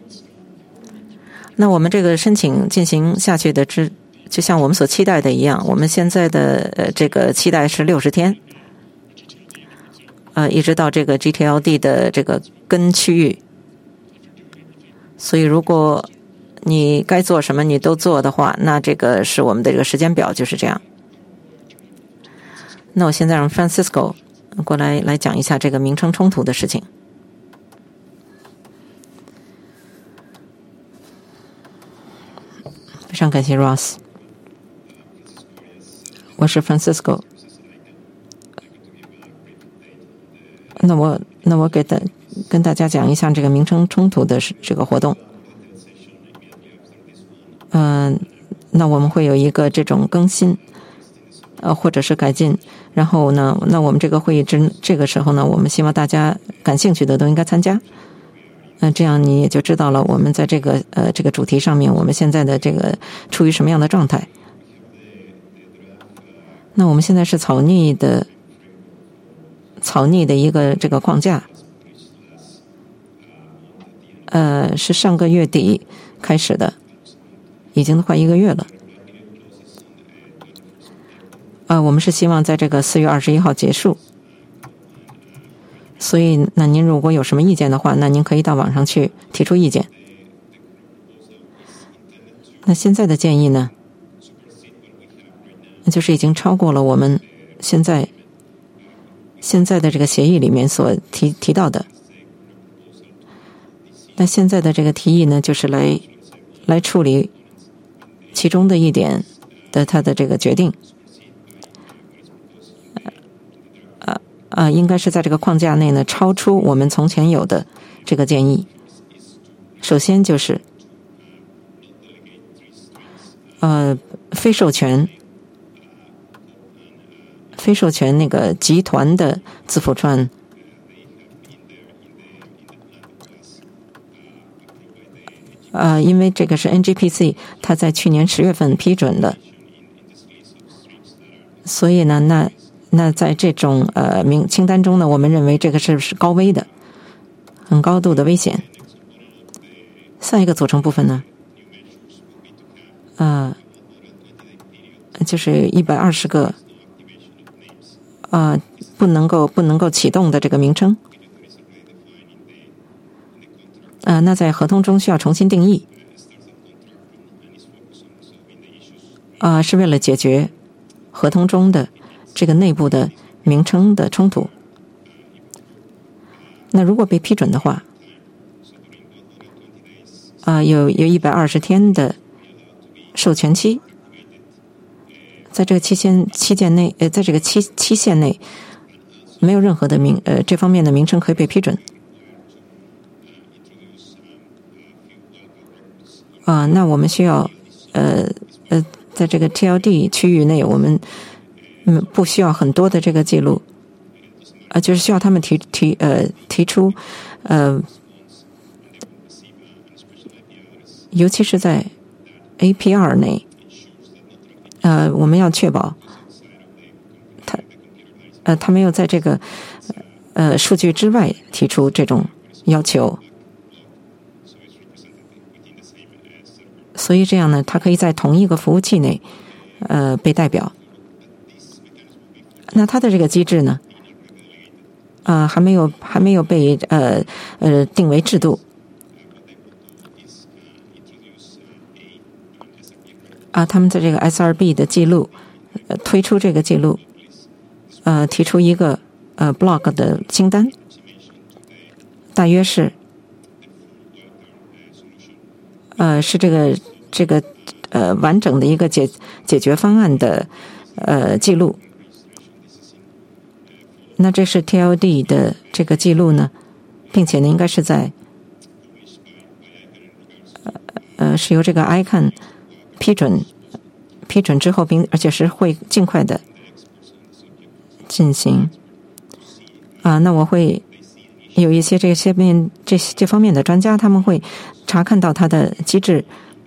那我们这个申请进行下去的之，就像我们所期待的一样，我们现在的呃这个期待是六十天。呃，一直到这个 G T L D 的这个根区域，所以如果你该做什么你都做的话，那这个是我们的这个时间表就是这样。那我现在让 Francisco 过来来讲一下这个名称冲突的事情。非常感谢 Ross， 我是 Francisco。那我那我给大跟大家讲一下这个名称冲突的这个活动。嗯、呃，那我们会有一个这种更新，呃，或者是改进。然后呢，那我们这个会议之这个时候呢，我们希望大家感兴趣的都应该参加。 呃，这样你也就知道了我们在这个呃这个主题上面我们现在的这个处于什么样的状态。那我们现在是草拟的草拟的一个这个框架，呃，是上个月底开始的，已经快一个月了。呃，我们是希望在这个四月二十一号结束。所以，那您如果有什么意见的话，那您可以到网上去提出意见。那现在的建议呢，就是已经超过了我们现在现在的这个协议里面所提提到的。那现在的这个提议呢，就是来来处理其中的一点的他的这个决定。呃，应该是在这个框架内呢，超出我们从前有的这个建议。首先就是，呃，非授权、非授权那个集团的字符串，呃，因为这个是 N G P C， 它在去年十月份批准的，所以呢，那。那在这种呃名清单中呢，我们认为这个是是高危的，很高度的危险。下一个组成部分呢，呃，就是一百二十个呃不能够不能够启动的这个名称。呃，那在合同中需要重新定义，啊、呃，是为了解决合同中的这个内部的名称的冲突。那如果被批准的话，啊、呃，有有一百二十天的授权期，在这个期限期间内，呃，在这个期期限内，没有任何的名呃这方面的名称可以被批准。啊、呃，那我们需要呃呃，在这个 T L D 区域内，我们。嗯，不需要很多的这个记录，呃，就是需要他们提提呃提出，呃，尤其是在 A P R 内，呃，我们要确保他呃他没有在这个呃数据之外提出这种要求，所以这样呢，它可以在同一个服务器内呃被代表。那它的这个机制呢，啊、呃，还没有还没有被呃呃定为制度，啊、呃，他们在这个 S R B 的记录、呃、推出这个记录，呃，提出一个呃 block 的清单，大约是呃是这个这个呃完整的一个解解决方案的呃记录。那这是 T L D 的这个记录呢，并且呢，应该是在呃呃是由这个 I C A N 批准批准之后，并而且是会尽快的进行啊。那我会有一些这些面这这方面的专家，他们会查看到它的机制，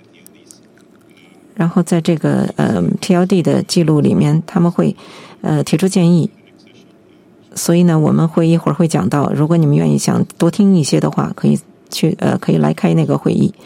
然后在这个呃 T L D 的记录里面，他们会呃提出建议。所以呢，我们会一会儿会讲到，如果你们愿意想多听一些的话，可以去呃可以来开那个会议。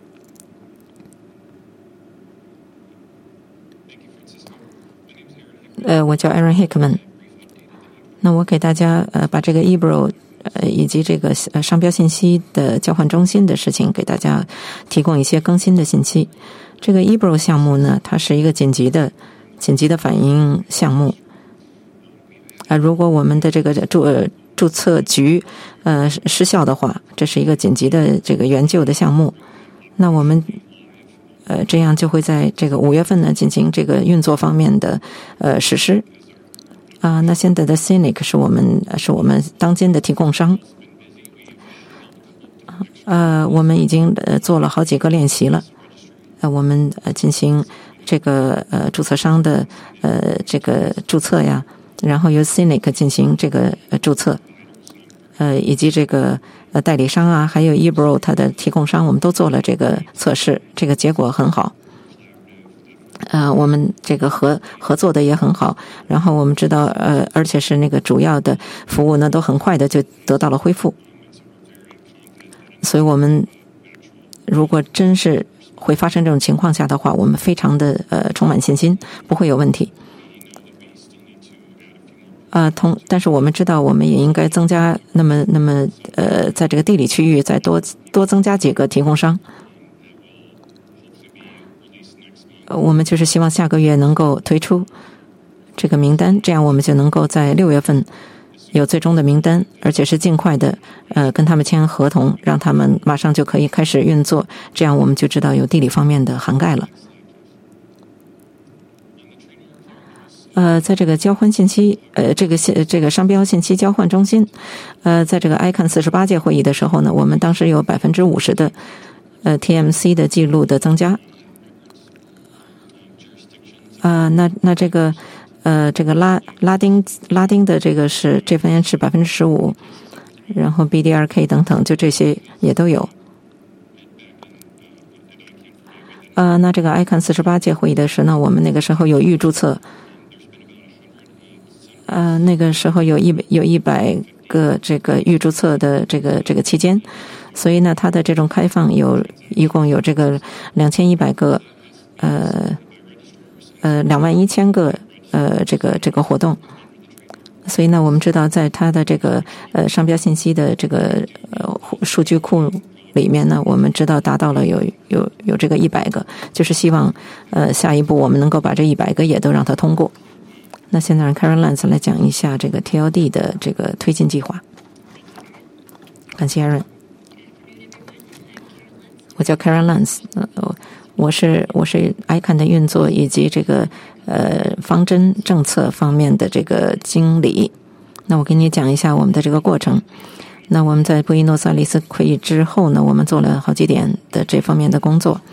呃，我叫 Aaron Hickman。那我给大家呃把这个 E B R O 呃以及这个呃商标信息的交换中心的事情给大家提供一些更新的信息。这个 E B R O 项目呢，它是一个紧急的紧急的反应项目。啊，如果我们的这个注呃注册局呃失效的话，这是一个紧急的这个援救的项目。那我们呃这样就会在这个五月份呢进行这个运作方面的呃实施。啊，那现在的 Cynic 是我们是我们当今的提供商。呃，我们已经呃做了好几个练习了。呃，我们呃进行这个呃注册商的呃这个注册呀。然后由 Cynic 进行这个呃注册， 呃，以及这个呃代理商啊，还有 eBro 它的提供商，我们都做了这个测试，这个结果很好。呃，我们这个合合作的也很好，然后我们知道，呃，而且是那个主要的服务呢，都很快的就得到了恢复。所以我们如果真是会发生这种情况下的话，我们非常的呃充满信心，不会有问题。啊、呃，同但是我们知道，我们也应该增加，那么那么呃，在这个地理区域再多多增加几个提供商。我们就是希望下个月能够推出这个名单，这样我们就能够在六月份有最终的名单，而且是尽快的呃跟他们签合同，让他们马上就可以开始运作，这样我们就知道有地理方面的涵盖了。呃，在这个交换信息，呃，这个这个商标信息交换中心，呃，在这个 I C A N 四十八届会议的时候呢，我们当时有百分之五十的呃 T M C 的记录的增加。啊、呃，那那这个呃，这个拉拉丁拉丁的这个是这方面是百分之十五，然后 B D R K 等等，就这些也都有。呃，那这个 I C A N 四十八届会议的时候呢，我们那个时候有预注册，呃，那个时候有一有一百个这个预注册的这个这个期间，所以呢，它的这种开放有一共有这个两千一百个呃。呃，两万一千个呃，这个这个活动，所以呢，我们知道，在它的这个呃商标信息的这个呃数据库里面呢，我们知道达到了有有有这个一百个，就是希望呃下一步我们能够把这一百个也都让它通过。那现在让 Karen Lance 来讲一下这个 T L D 的这个推进计划。感谢 Aaron， 我叫 Karen Lance， 呃。我是我是 I C A N 的运作以及这个呃方针政策方面的这个经理。那我给你讲一下我们的这个过程。那我们在布宜诺斯艾利斯会议之后呢，我们做了好几点的这方面的工作。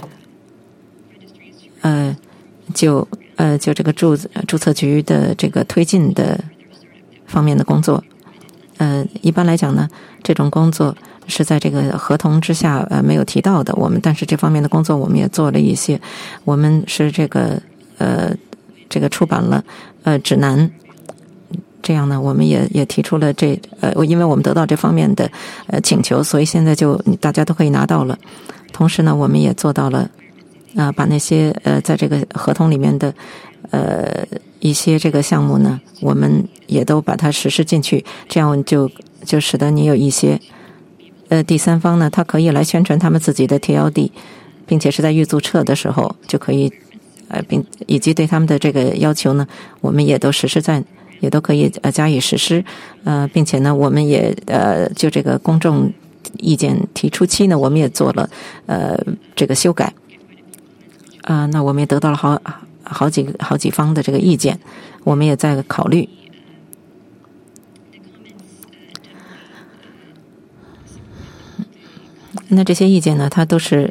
呃，就呃就这个注注册局的这个推进的方面的工作。呃，一般来讲呢，这种工作是在这个合同之下呃没有提到的，我们但是这方面的工作我们也做了一些，我们是这个呃这个出版了呃指南，这样呢我们也也提出了这呃因为我们得到这方面的呃请求，所以现在就大家都可以拿到了。同时呢，我们也做到了啊、呃、把那些呃在这个合同里面的呃一些这个项目呢，我们也都把它实施进去，这样就就使得你有一些呃第三方呢，他可以来宣传他们自己的 T L D， 并且是在预注册的时候就可以呃并以及对他们的这个要求呢，我们也都实施在也都可以呃加以实施，呃并且呢，我们也呃就这个公众意见提出期呢，我们也做了呃这个修改啊、呃，那我们也得到了好好几好几方的这个意见，我们也在考虑。那这些意见呢，它都是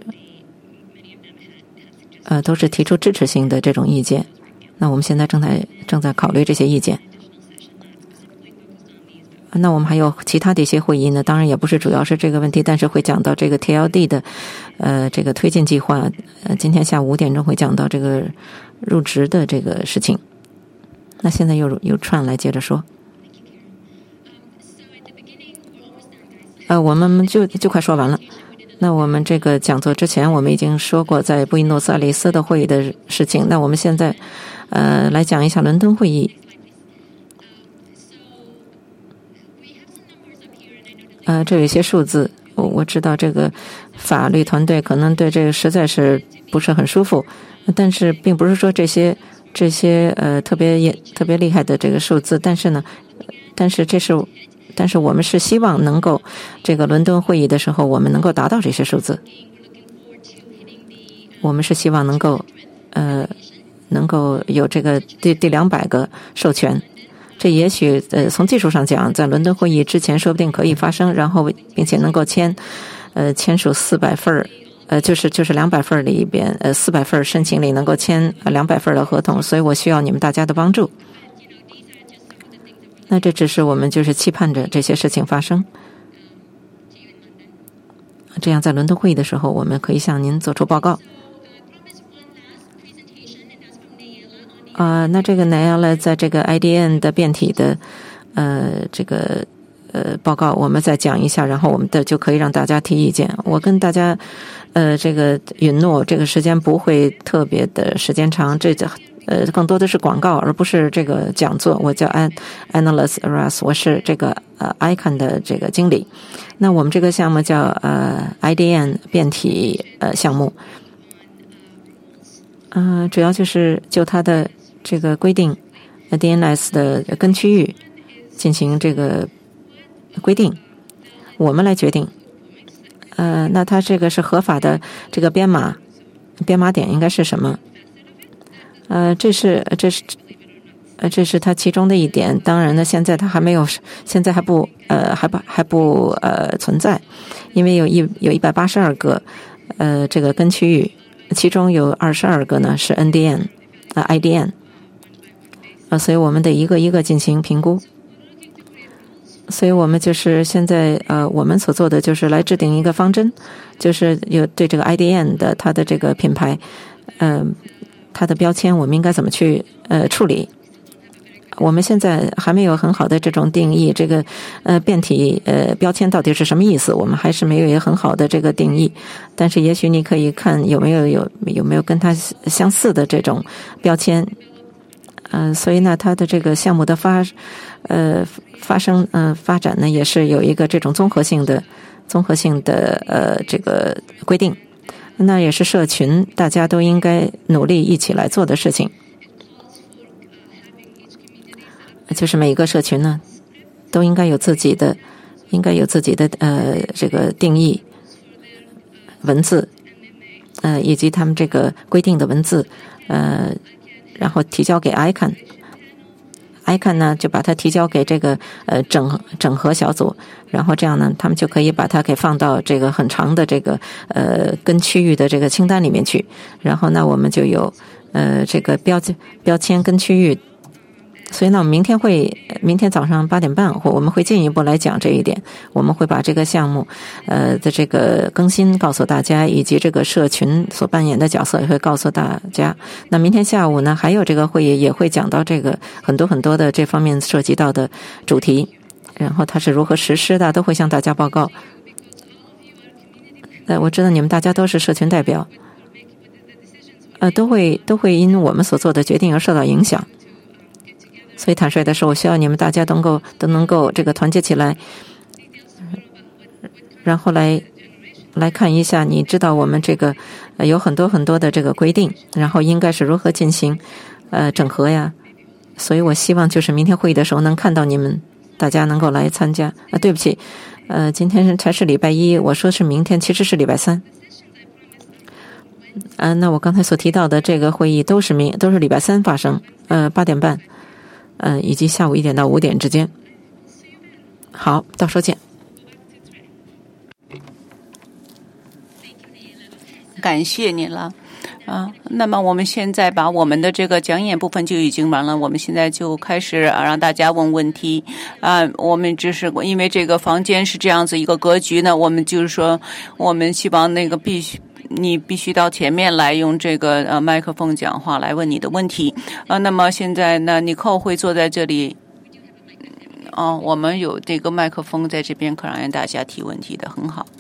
呃都是提出支持性的这种意见。那我们现在正在正在考虑这些意见。那我们还有其他的一些会议呢，当然也不是主要是这个问题，但是会讲到这个 T L D 的呃这个推进计划。呃，今天下午五点钟会讲到这个入职的这个事情。那现在又由串来接着说。呃，我们就就快说完了。那我们这个讲座之前，我们已经说过在布宜诺斯艾利斯的会议的事情。那我们现在呃来讲一下伦敦会议。呃，这有一些数字，我我知道这个法律团队可能对这个实在是不是很舒服，但是并不是说这些这些呃特别也特别厉害的这个数字，但是呢，但是这是但是我们是希望能够这个伦敦会议的时候，我们能够达到这些数字。我们是希望能够呃能够有这个第第两百个授权。这也许呃从技术上讲，在伦敦会议之前说不定可以发生，然后并且能够签呃签署四百份呃就是就是两百份里边呃四百份申请里能够签两百份的合同，所以我需要你们大家的帮助。 那这只是我们就是期盼着这些事情发生，这样在伦敦会议的时候，我们可以向您做出报告。啊、呃，那这个 Nayala 在这个 I D N 的变体的呃这个呃报告，我们再讲一下，然后我们的就可以让大家提意见。我跟大家呃这个允诺，这个时间不会特别的时间长，这呃更多的是广告，而不是这个讲座。我叫 Annalise Ras， 我是这个呃 I C A N 的这个经理。那我们这个项目叫呃 I D N 变体呃项目，嗯、呃，主要就是就它的这个规定 D N S 的跟区域进行这个规定，我们来决定。呃，那它这个是合法的这个编码，编码点应该是什么？呃，这是这是呃这是它其中的一点。当然呢，现在它还没有，现在还不呃还不还不呃存在，因为有一有一百八十二个呃这个跟区域，其中有二十二个呢是 N D N 啊、呃、I D N。啊，所以我们得一个一个进行评估。所以我们就是现在呃，我们所做的就是来制定一个方针，就是有对这个 I D N 的它的这个品牌，嗯、呃，它的标签，我们应该怎么去呃处理？我们现在还没有很好的这种定义，这个呃变体呃标签到底是什么意思？我们还是没有一个很好的这个定义。但是也许你可以看有没有有有没有跟它相似的这种标签。嗯、呃，所以呢，它的这个项目的发，呃，发生，嗯、呃，发展呢，也是有一个这种综合性的、综合性的呃这个规定。那也是社群大家都应该努力一起来做的事情。就是每一个社群呢，都应该有自己的，应该有自己的呃这个定义文字，呃，以及他们这个规定的文字，呃。然后提交给 I C A N，I C A N 呢就把它提交给这个呃整整合小组，然后这样呢，他们就可以把它给放到这个很长的这个呃跟区域的这个清单里面去。然后呢，我们就有呃这个标标签跟区域。所以呢，我们明天会，明天早上八点半，或我们会进一步来讲这一点。我们会把这个项目，呃的这个更新告诉大家，以及这个社群所扮演的角色也会告诉大家。那明天下午呢，还有这个会议也会讲到这个很多很多的这方面涉及到的主题，然后它是如何实施的，都会向大家报告。呃，我知道你们大家都是社群代表，呃，都会都会因我们所做的决定而受到影响。所以坦率的说，我需要你们大家能够都能够这个团结起来，然后来来看一下，你知道我们这个、呃、有很多很多的这个规定，然后应该是如何进行呃整合呀。所以我希望就是明天会议的时候能看到你们大家能够来参加。啊，对不起，呃，今天才是礼拜一，我说是明天，其实是礼拜三。啊，那我刚才所提到的这个会议都是明都是礼拜三发生，呃，八点半。嗯，以及下午一点到五点之间。好，到时候见。 感谢你了，啊，那么我们现在把我们的这个讲演部分就已经完了，我们现在就开始啊让大家问问题啊。我们只是因为这个房间是这样子一个格局呢，我们就是说，我们希望那个必须。你必须到前面来用这个呃麦克风讲话来问你的问题啊。那么现在呢，尼寇会坐在这里，哦，我们有这个麦克风在这边，可让大家提问题的，很好。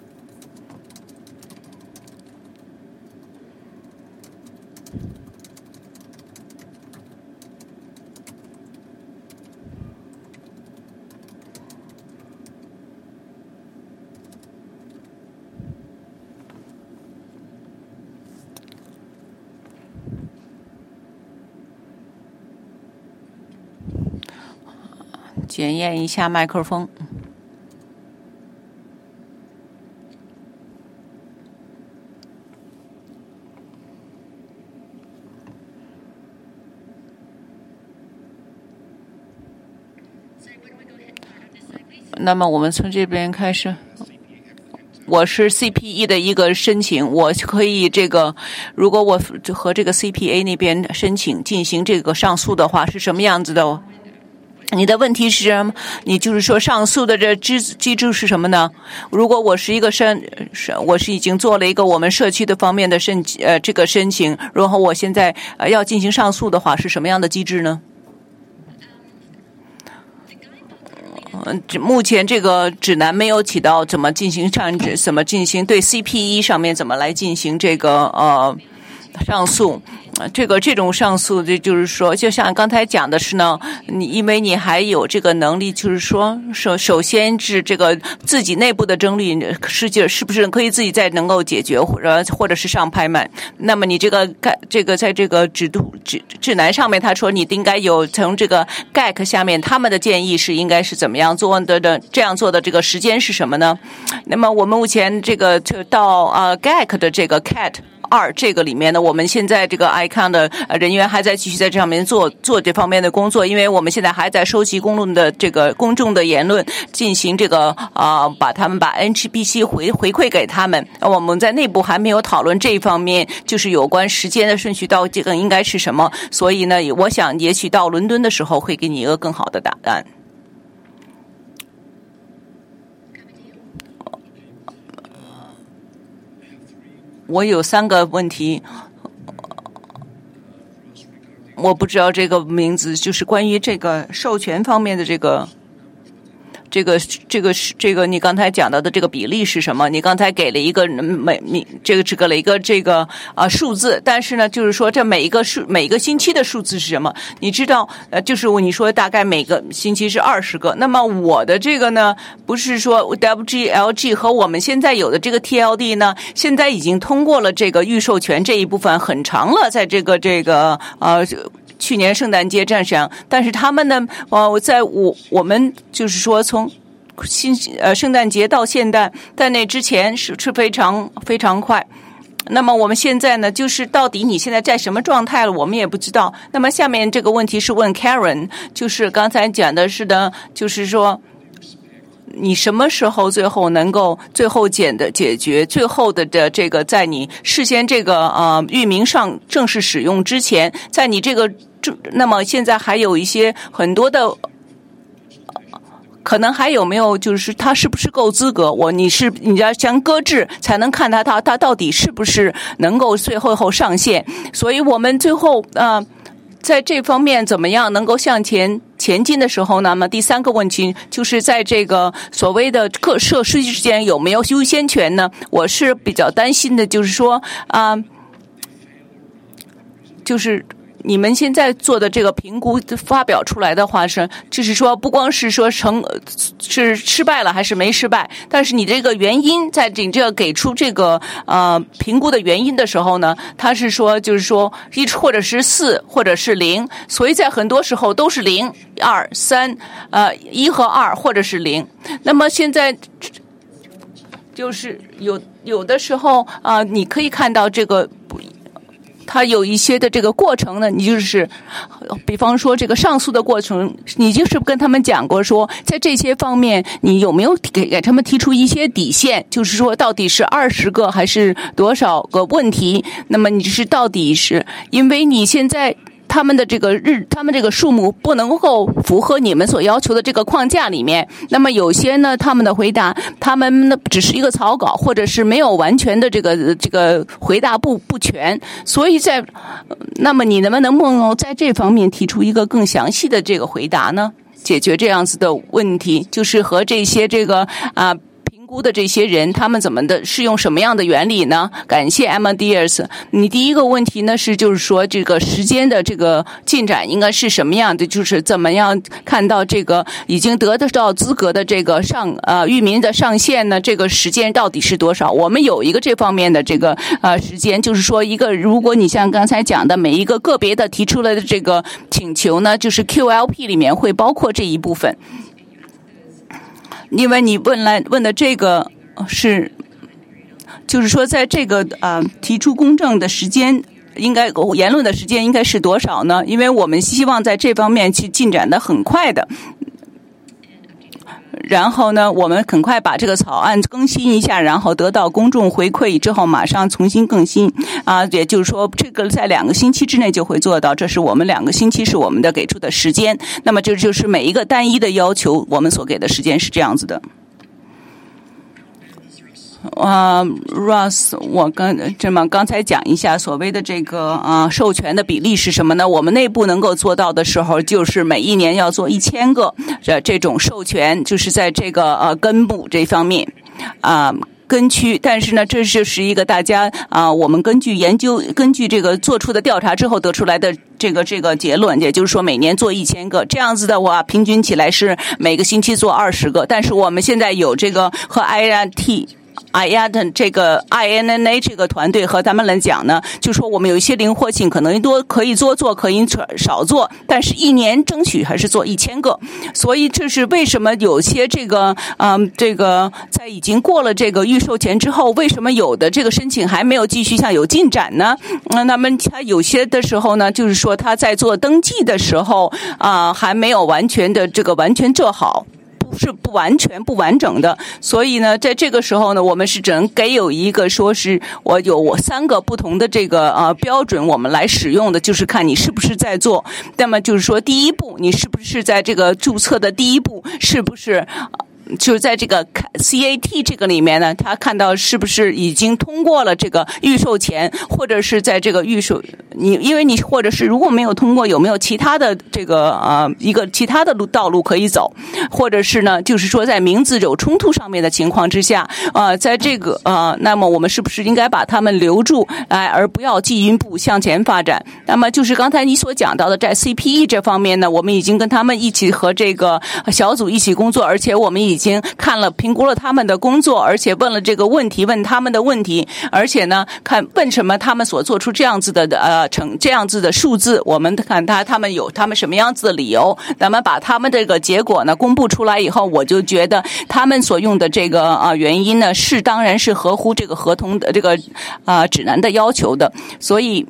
检验一下麦克风。那么我们从这边开始。我是 C P E 的一个申请，我可以这个，如果我和这个 C P A 那边申请进行这个上诉的话，是什么样子的？ 你的问题是什么？你就是说上诉的这机机制是什么呢？如果我是一个申，我是已经做了一个我们社区的方面的申呃这个申请，然后我现在呃要进行上诉的话，是什么样的机制呢？嗯，目前这个指南没有起到怎么进行上怎么进行对 C P E 上面怎么来进行这个呃上诉。这个这种上诉，这就是说，就像刚才讲的是呢，你因为你还有这个能力，就是说，首首先是这个自己内部的争议，是就是不是可以自己再能够解决，或者或者是上拍卖。那么你这个这个在这个指度指指南上面，他说你应该有从这个 G A C 下面他们的建议是应该是怎么样做的的，这样做的这个时间是什么呢？那么我们目前这个就到呃 G A C 的这个 C A T。二这个里面呢，我们现在这个 I C A N 的人员还在继续在这上面做做这方面的工作，因为我们现在还在收集公众的这个公众的言论，进行这个啊、呃，把他们把 N H B C 回回馈给他们。我们在内部还没有讨论这一方面，就是有关时间的顺序到这个应该是什么。所以呢，我想也许到伦敦的时候会给你一个更好的答案。我有三个问题，我不知道这个名字，就是关于这个授权方面的这个。这个这个是这个你刚才讲到的这个比例是什么？你刚才给了一个每你这个只给了一个这个啊数字，但是呢，就是说这每一个数每一个星期的数字是什么？你知道呃，就是你说大概每个星期是二十个，那么我的这个呢，不是说 W G L G 和我们现在有的这个 T L D 呢，现在已经通过了这个预授权这一部分很长了，在这个这个呃。去年圣诞节这样，但是他们呢，呃，在我我们就是说从新呃圣诞节到现在，在那之前是是非常非常快。那么我们现在呢，就是到底你现在在什么状态了，我们也不知道。那么下面这个问题是问 Karen， 就是刚才讲的是的，就是说。你什么时候最后能够最后解的解决最后的的这个在你事先这个呃域名上正式使用之前，在你这个那么现在还有一些很多的。可能还有没有就是他是不是够资格？我你是你要先搁置，才能看他他他到底是不是能够最后后上线。所以我们最后呃在这方面怎么样能够向前前进的时候呢？那么第三个问题就是在这个所谓的各设施之间有没有优先权呢？我是比较担心的，就是说啊、呃，就是。你们现在做的这个评估发表出来的话是，就是说不光是说成是失败了还是没失败，但是你这个原因在你这个给出这个呃评估的原因的时候呢，他是说就是说一或者是四或者是零，所以在很多时候都是零、二、三，呃一和二或者是零。那么现在就是有有的时候啊、呃，你可以看到这个。它有一些的这个过程呢，你就是比方说这个上诉的过程，你就是跟他们讲过说，在这些方面你有没有给给他们提出一些底线，就是说到底是二十个还是多少个问题，那么你是到底是因为你现在他们的这个日，他们这个数目不能够符合你们所要求的这个框架里面。那么有些呢，他们的回答，他们呢只是一个草稿，或者是没有完全的这个这个回答不不全。所以在，那么你们能不能在这方面提出一个更详细的这个回答呢？解决这样子的问题，就是和这些这个啊。估的这些人，他们怎么的是用什么样的原理呢？感谢 Amadeus。你第一个问题呢是，就是说这个时间的这个进展应该是什么样的？就是怎么样看到这个已经得得到资格的这个上呃域名的上线呢？这个时间到底是多少？我们有一个这方面的这个呃时间，就是说一个，如果你像刚才讲的每一个个别的提出来的这个请求呢，就是 Q L P 里面会包括这一部分。因为你问来问的这个是，就是说在这个呃提出公证的时间，应该言论的时间应该是多少呢？因为我们希望在这方面去进展的很快的。 然后呢，我们很快把这个草案更新一下，然后得到公众回馈之后，马上重新更新啊，也就是说，这个在两个星期之内就会做到。这是我们两个星期是我们的给出的时间。那么这就是每一个单一的要求，我们所给的时间是这样子的。啊、uh, ，Ross， 我刚这么刚才讲一下所谓的这个啊、呃、授权的比例是什么呢？我们内部能够做到的时候，就是每一年要做一千个这这种授权，就是在这个呃根部这方面啊。呃根区，但是呢，这就是一个大家啊、呃，我们根据研究、根据这个做出的调查之后得出来的这个这个结论，也就是说每年做一千个，这样子的话，平均起来是每个星期做二十个。但是我们现在有这个和 I R T。I A T 这个 I N N A 这个团队和他们来讲呢，就说我们有一些灵活性，可能多可以多做，可以少做，但是一年争取还是做一千个。所以这是为什么有些这个嗯这个在已经过了这个预售前之后，为什么有的这个申请还没有继续向有进展呢？嗯，那么他有些的时候呢，就是说他在做登记的时候啊、呃，还没有完全的这个完全做好。是不完全不完整的，所以呢，在这个时候呢，我们是只能给有一个说是我有我三个不同的这个呃标准，我们来使用的，就是看你是不是在做。那么就是说，第一步，你是不是在这个注册的第一步，是不是？就是在这个 C A T 这个里面呢，他看到是不是已经通过了这个预售前，或者是在这个预售，你因为你或者是如果没有通过，有没有其他的这个呃一个其他的路道路可以走，或者是呢，就是说在名字有冲突上面的情况之下，呃，在这个呃，那么我们是不是应该把他们留住，哎、呃，而不要进一步向前发展？那么就是刚才你所讲到的，在 C P E 这方面呢，我们已经跟他们一起和这个小组一起工作，而且我们已经已经看了评估了他们的工作，而且问了这个问题，问他们的问题，而且呢，看问什么他们所做出这样子的呃成这样子的数字，我们看他他们有他们什么样子的理由，咱们把他们这个结果呢公布出来以后，我就觉得他们所用的这个啊、呃、原因呢是当然是合乎这个合同的这个啊、呃、指南的要求的，所以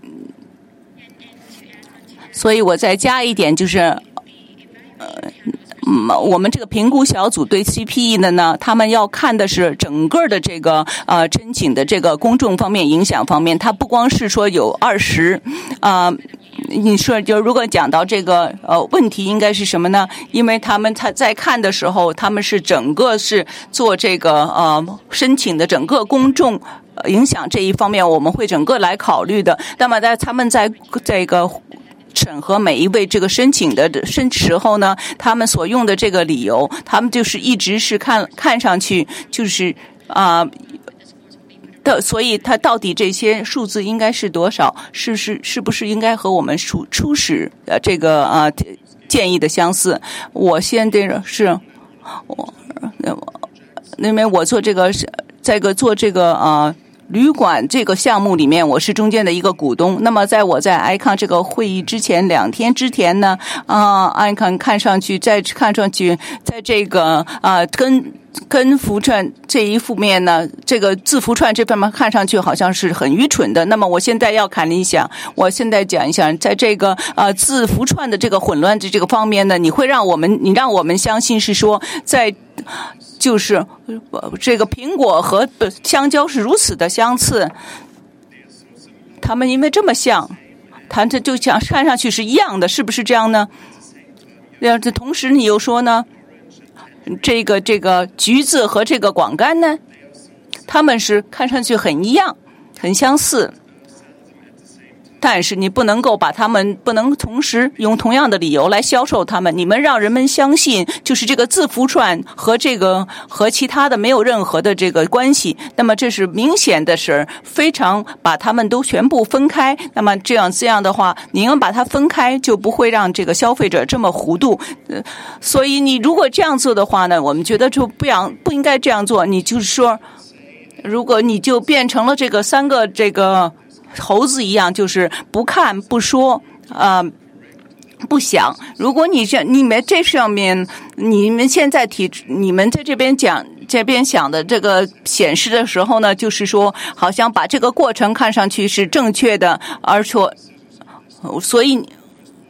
所以我再加一点就是。呃嗯，我们这个评估小组对 C P E 的呢，他们要看的是整个的这个呃申请的这个公众方面、影响方面，它不光是说有二十啊。你说，就如果讲到这个呃问题，应该是什么呢？因为他们他在看的时候，他们是整个是做这个呃申请的整个公众影响这一方面，我们会整个来考虑的。那么在他们在这个。审核每一位这个申请的申时候呢，他们所用的这个理由，他们就是一直是看看上去就是啊、呃、的，所以他到底这些数字应该是多少？是是是不是应该和我们初初始呃这个啊、呃、建议的相似？我现在是我因为我做这个这个做这个啊。呃旅馆这个项目里面，我是中间的一个股东。那么，在我在 Icon 这个会议之前两天之前呢，啊、呃、，Icon 看上去，在看上去，在这个啊、呃、跟跟符串这一方面呢，这个字符串这方面看上去好像是很愚蠢的。那么，我现在要看一下，我现在讲一下，在这个呃字符串的这个混乱的这个方面呢，你会让我们，你让我们相信是说在。就是这个苹果和香蕉是如此的相似，他们因为这么像，它这就像看上去是一样的，是不是这样呢？这同时你又说呢，这个这个橘子和这个广柑呢，他们是看上去很一样，很相似。但是你不能够把他们不能同时用同样的理由来销售他们，你们让人们相信就是这个字符串和这个和其他的没有任何的这个关系，那么这是明显的是非常把他们都全部分开，那么这样这样的话，你们把它分开就不会让这个消费者这么糊涂。呃，所以你如果这样做的话呢，我们觉得就不要不应该这样做。你就是说，如果你就变成了这个三个这个。猴子一样，就是不看不说，呃，不想。如果你这你们这上面，你们现在提，你们在这边讲这边想的这个显示的时候呢，就是说，好像把这个过程看上去是正确的，而说，所以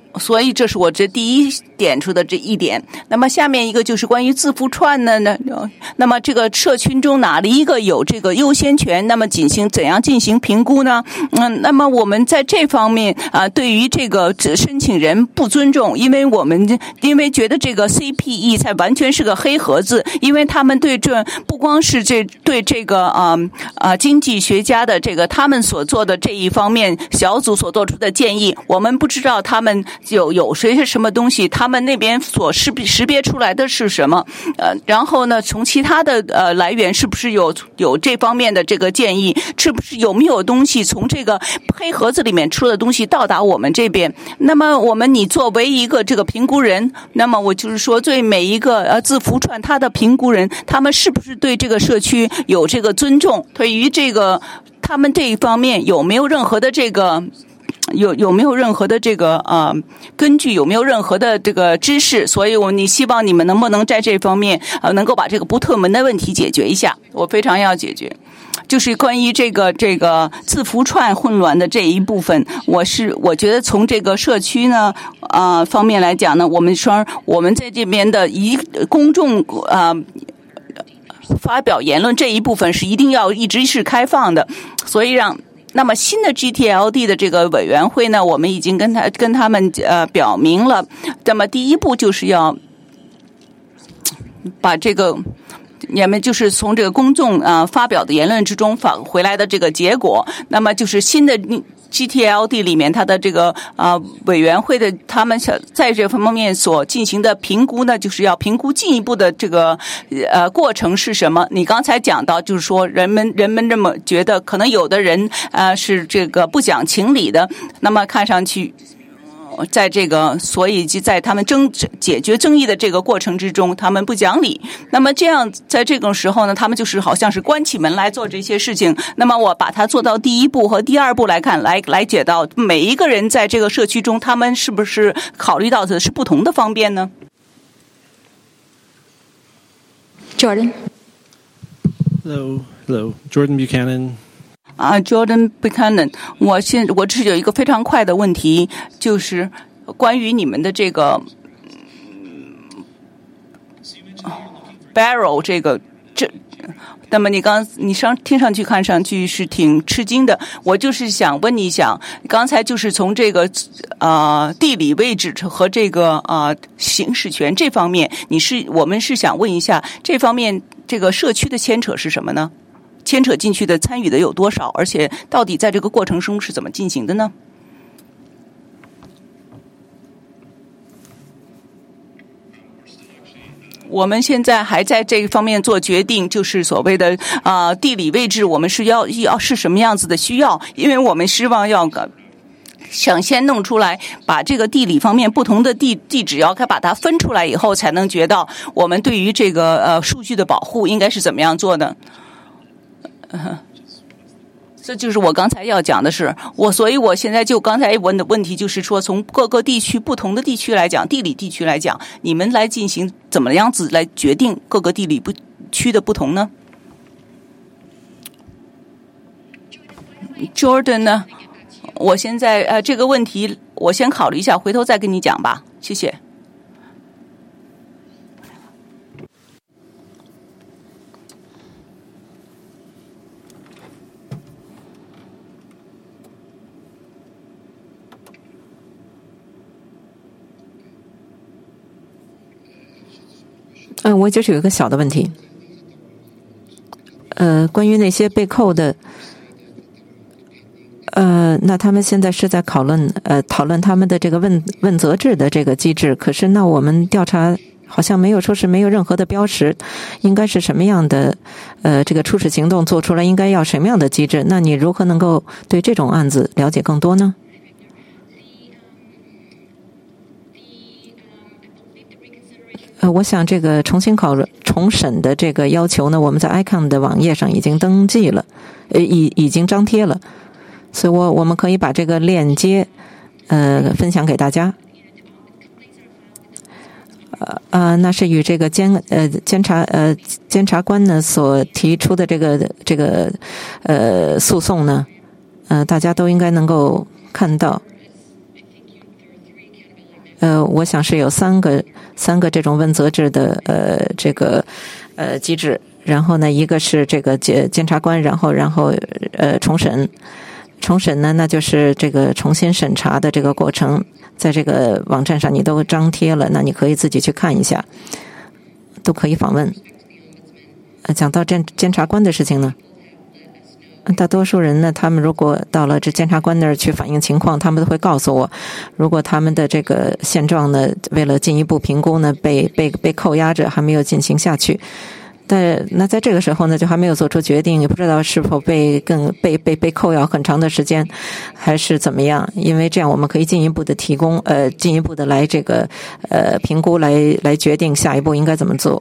所以这是我这第一点出的这一点。那么下面一个就是关于字符串呢，那那么这个社群中哪一个有这个优先权？那么进行怎样进行评估呢？嗯，那么我们在这方面啊、呃，对于这个申请人不尊重，因为我们因为觉得这个 C P E 才完全是个黑盒子，因为他们对这不光是这对这个啊啊、呃、经济学家的这个他们所做的这一方面小组所做出的建议，我们不知道他们有有谁是什么东西，他们那边所识别识别出来的是什么？呃，然后呢，从其他的呃来源是不是有有这方面的这个建议？是不是有没有东西从这个黑盒子里面出的东西到达我们这边？那么我们你作为一个这个评估人，那么我就是说，对每一个呃字符串它的评估人，他们是不是对这个社区有这个尊重？对于这个他们这一方面有没有任何的这个？有有没有任何的这个呃根据，有没有任何的这个知识？所以我你希望你们能不能在这方面呃能够把这个不特门的问题解决一下？我非常要解决，就是关于这个这个字符串混乱的这一部分，我是我觉得从这个社区呢呃方面来讲呢，我们说我们在这边的一公众呃发表言论这一部分是一定要一直是开放的，所以让。那么新的 G T L D 的这个委员会呢，我们已经跟他跟他们呃表明了。那么第一步就是要把这个，也们就是从这个公众啊、呃、发表的言论之中返回来的这个结果。那么就是新的 G T L D 里面，它的这个啊、呃、委员会的他们在这方面所进行的评估呢，就是要评估进一步的这个呃过程是什么。你刚才讲到，就是说人们人们这么觉得，可能有的人呃是这个不讲情理的，那么看上去。在这个，所以就在他们争解决争议的这个过程之中，他们不讲理。那么这样，在这种时候呢，他们就是好像是关起门来做这些事情。那么我把它做到第一步和第二步来看，来来解到每一个人在这个社区中，他们是不是考虑到的是不同的方面呢 Jordan. Hello, hello. Jordan Buchanan. 啊 ，Jordan Buchanan， 我现我这有一个非常快的问题，就是关于你们的这个 barrel 这个这。那么你刚你上听上去看上去是挺吃惊的，我就是想问你一下，刚才就是从这个呃地理位置和这个呃行使权这方面，你是我们是想问一下这方面这个社区的牵扯是什么呢？牵扯进去的参与的有多少？而且到底在这个过程中是怎么进行的呢？我们现在还在这方面做决定，就是所谓的啊、呃、地理位置，我们是要要是什么样子的需要？因为我们希望要想先弄出来，把这个地理方面不同的地地址要把它分出来以后，才能觉得我们对于这个呃数据的保护应该是怎么样做的。呃这就是我刚才要讲的是，我所以我现在就刚才问的问题就是说，从各个地区不同的地区来讲，地理地区来讲，你们来进行怎么样子来决定各个地理不区的不同呢 ？Jordan 呢？我现在呃这个问题我先考虑一下，回头再跟你讲吧，谢谢。 嗯，我就是有一个小的问题，呃，关于那些被扣的，呃，那他们现在是在讨论，呃，讨论他们的这个问问责制的这个机制。可是，那我们调查好像没有说是没有任何的标识，应该是什么样的，呃，这个初始行动做出来应该要什么样的机制？那你如何能够对这种案子了解更多呢？呃，我想这个重新考重审的这个要求呢，我们在 I C O N 的网页上已经登记了，呃，已已经张贴了，所以我我们可以把这个链接呃分享给大家。呃呃，那是与这个监呃监察呃监察官呢所提出的这个这个呃诉讼呢，呃，大家都应该能够看到。 呃，我想是有三个三个这种问责制的呃这个呃机制。然后呢，一个是这个检检察官，然后然后呃重审，重审呢，那就是这个重新审查的这个过程，在这个网站上你都张贴了，那你可以自己去看一下，都可以访问。呃，讲到监监察官的事情呢，大多数人呢，他们如果到了这监察官那儿去反映情况，他们都会告诉我，如果他们的这个现状呢，为了进一步评估呢，被被被扣押着，还没有进行下去。但那在这个时候呢，就还没有做出决定，也不知道是否被更被被被扣押很长的时间，还是怎么样？因为这样我们可以进一步的提供呃进一步的来这个呃评估来来决定下一步应该怎么做。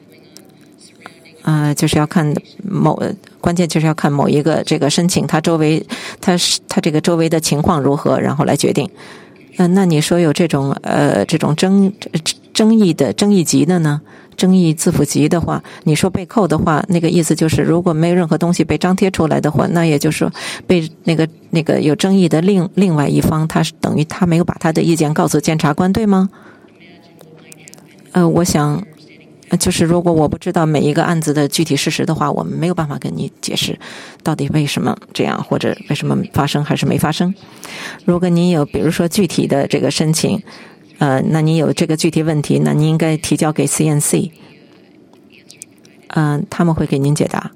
啊、呃，就是要看某关键就是要看某一个这个申请，它周围它是它这个周围的情况如何，然后来决定。嗯、呃，那你说有这种呃这种争争议的争议级的呢？争议字符集的话，你说被扣的话，那个意思就是如果没有任何东西被张贴出来的话，那也就是说被那个那个有争议的另另外一方，他是等于他没有把他的意见告诉检察官，对吗？呃，我想就是如果我不知道每一个案子的具体事实的话，我们没有办法跟你解释到底为什么这样，或者为什么发生还是没发生。如果你有比如说具体的这个申请，呃，那你有这个具体问题，那你应该提交给 C N C， 嗯、呃，他们会给您解答。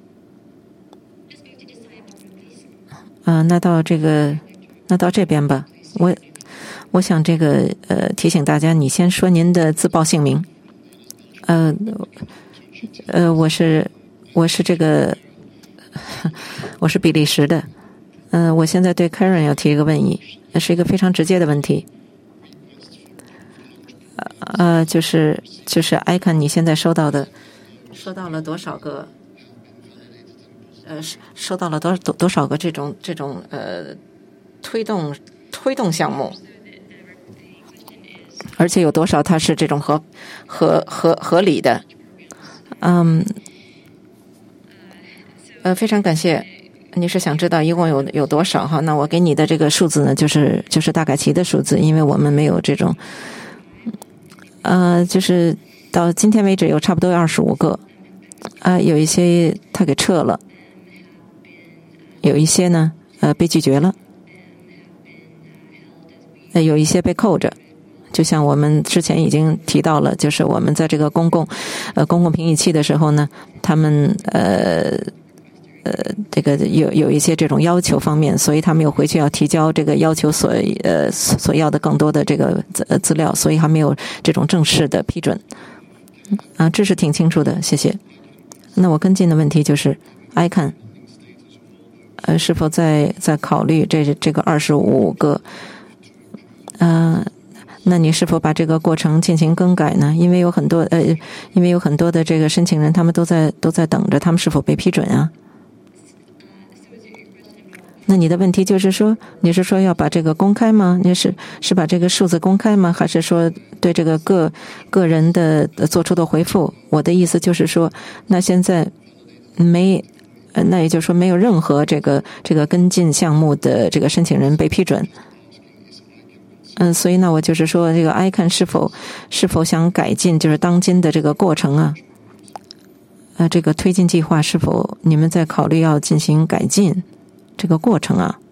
嗯、呃，那到这个，那到这边吧。我我想这个呃提醒大家，你先说您的自报姓名。呃呃，我是我是这个我是比利时的。嗯、呃，我现在对 Karen 要提一个问题，是一个非常直接的问题。呃，就是就是 Icon 你现在收到的，收到了多少个？呃，收到了多多多少个这种这种呃推动推动项目？而且有多少它是这种合合合合理的？嗯，呃，非常感谢。你是想知道一共有有多少哈？那我给你的这个数字呢，就是就是大概齐的数字，因为我们没有这种。呃，就是到今天为止有差不多二十五个，啊、呃，有一些他给撤了，有一些呢，呃，被拒绝了，呃，有一些被扣着。就像我们之前已经提到了，就是我们在这个公共，呃，公共评议期的时候呢，他们呃。呃，这个有有一些这种要求方面，所以他们又回去要提交这个要求所呃所要的更多的这个资资料，所以还没有这种正式的批准。啊，这是挺清楚的，谢谢。那我跟进的问题就是，Icon，呃，是否在在考虑这这个二十五个？呃，那你是否把这个过程进行更改呢？因为有很多呃，因为有很多的这个申请人，他们都在都在等着，他们是否被批准啊？那你的问题就是说，你是说要把这个公开吗？你是是把这个数字公开吗？还是说对这个个个人的做出的回复？我的意思就是说，那现在没，那也就是说没有任何这个这个跟进项目的这个申请人被批准。嗯，所以呢，我就是说，这个 Icon 是否是否想改进，就是当今的这个过程啊？呃，这个推进计划是否你们在考虑要进行改进？这个过程啊，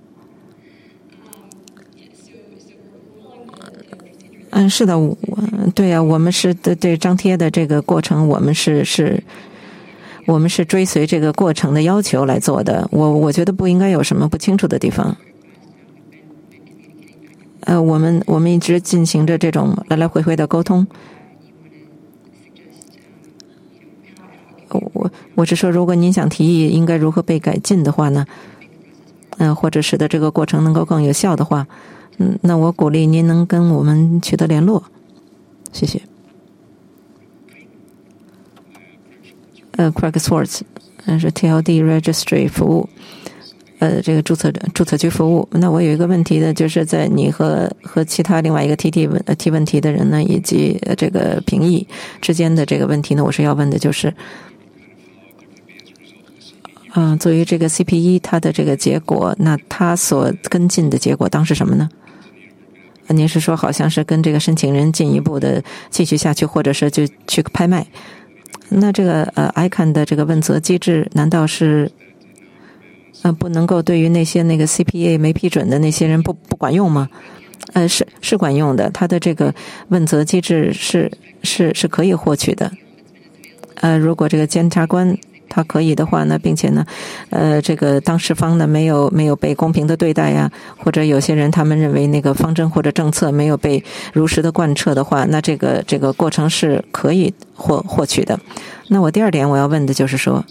嗯，是的，我对呀、啊，我们是对对张贴的这个过程，我们是是，我们是追随这个过程的要求来做的。我我觉得不应该有什么不清楚的地方。呃，我们我们一直进行着这种来来回回的沟通。我我是说，如果您想提议应该如何被改进的话呢？嗯、呃，或者使得这个过程能够更有效的话，嗯，那我鼓励您能跟我们取得联络，谢谢。呃 ，Craig Swartz， 嗯，是 T L D Registry 服务，呃，这个注册注册局服务。那我有一个问题呢，就是在你和和其他另外一个提提问提问题的人呢，以及这个评议之间的这个问题呢，我是要问的就是。嗯，作为这个 C P E 它的这个结果，那它所跟进的结果当是什么呢？ 您是说好像是跟这个申请人进一步的继续下去，或者是就去拍卖？那这个呃 I C A N 的这个问责机制，难道是呃不能够对于那些那个 C P A 没批准的那些人不不管用吗？呃，是是管用的，它的这个问责机制是是是可以获取的。呃，如果这个监察官他可以的话呢，并且呢，呃，这个当事方呢没有没有被公平的对待呀，或者有些人他们认为那个方针或者政策没有被如实的贯彻的话，那这个这个过程是可以获获取的。那我第二点我要问的就是说，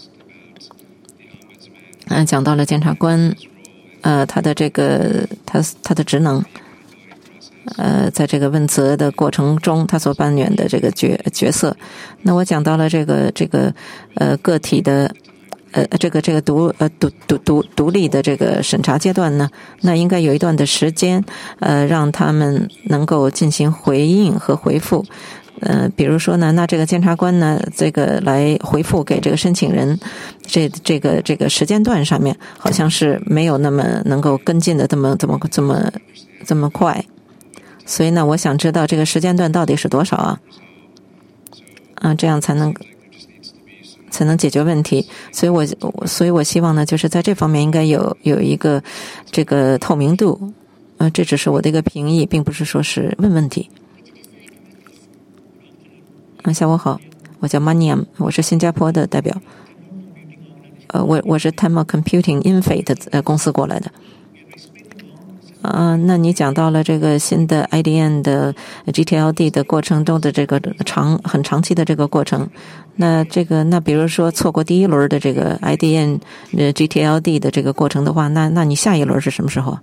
嗯、呃，讲到了检察官，呃，他的这个他他的职能。呃，在这个问责的过程中，他所扮演的这个角角色，那我讲到了这个这个呃个体的呃这个这个独呃独独独独立的这个审查阶段呢，那应该有一段的时间，呃，让他们能够进行回应和回复。呃，比如说呢，那这个监察官呢，这个来回复给这个申请人，这这个这个时间段上面，好像是没有那么能够跟进的这么这么这么这么快。所以呢，我想知道这个时间段到底是多少啊？啊，这样才能才能解决问题。所以我所以我希望呢，就是在这方面应该有有一个这个透明度。呃，这只是我的一个评议，并不是说是问问题。啊，下午好，我叫 Maniam， 我是新加坡的代表。呃，我我是 Time Computing Infate 呃公司过来的。啊、呃，那你讲到了这个新的 I D N 的 G T L D 的过程中的这个长很长期的这个过程，那这个那比如说错过第一轮的这个 I D N 呃 G T L D 的这个过程的话，那那你下一轮是什么时候？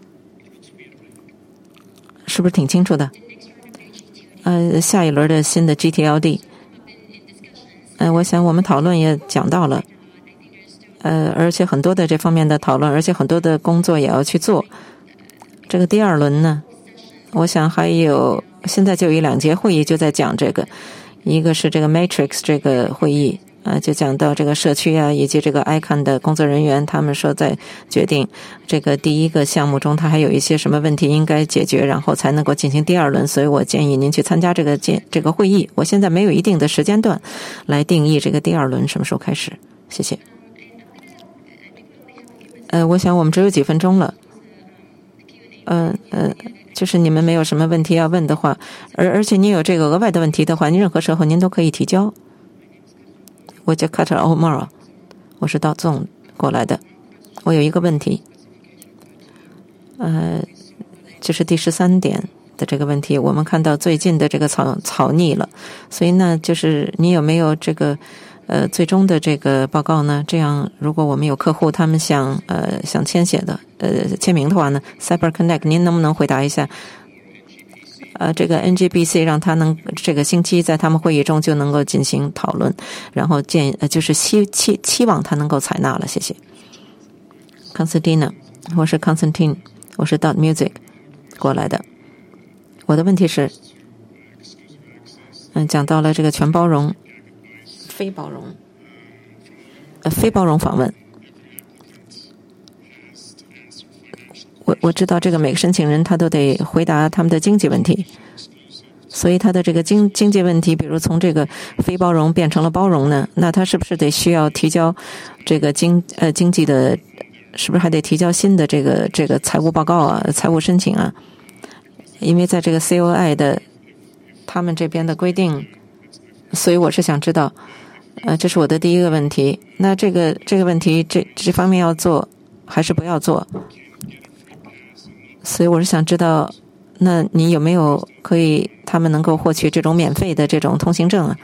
是不是挺清楚的？呃，下一轮的新的 G T L D， 呃，我想我们讨论也讲到了，呃，而且很多的这方面的讨论，而且很多的工作也要去做。这个第二轮呢，我想还有现在就有一两节会议就在讲这个，一个是这个 Matrix 这个会议啊、呃，就讲到这个社区啊以及这个 I C A N 的工作人员，他们说在决定这个第一个项目中，它还有一些什么问题应该解决，然后才能够进行第二轮。所以我建议您去参加这个这这个会议。我现在没有一定的时间段来定义这个第二轮什么时候开始。谢谢。呃，我想我们只有几分钟了。嗯呃, 呃，就是你们没有什么问题要问的话，而而且您有这个额外的问题的话，您任何时候您都可以提交。我叫 Carter O'Mara， 我是到总过来的。我有一个问题，呃，就是第十三点的这个问题，我们看到最近的这个草草拟了，所以呢，就是你有没有这个呃最终的这个报告呢？这样，如果我们有客户他们想呃想签写的呃签名的话呢 ，Cyber Connect， 您能不能回答一下？呃，这个 N G B C 让他能这个星期在他们会议中就能够进行讨论，然后建呃就是期期期望他能够采纳了。谢谢。Constantina， 我是 Constantine， 我是 Dot Music 过来的。我的问题是，嗯，讲到了这个全包容。非包容，呃，非包容访问。我我知道这个每个申请人他都得回答他们的经济问题，所以他的这个经经济问题，比如从这个非包容变成了包容呢，那他是不是得需要提交这个经呃经济的，是不是还得提交新的这个这个财务报告啊、财务申请啊？因为在这个 C O I 的他们这边的规定，所以我是想知道。呃，这是我的第一个问题。那这个这个问题，这这方面要做还是不要做？所以我是想知道，那你有没有可以他们能够获取这种免费的这种通行证啊？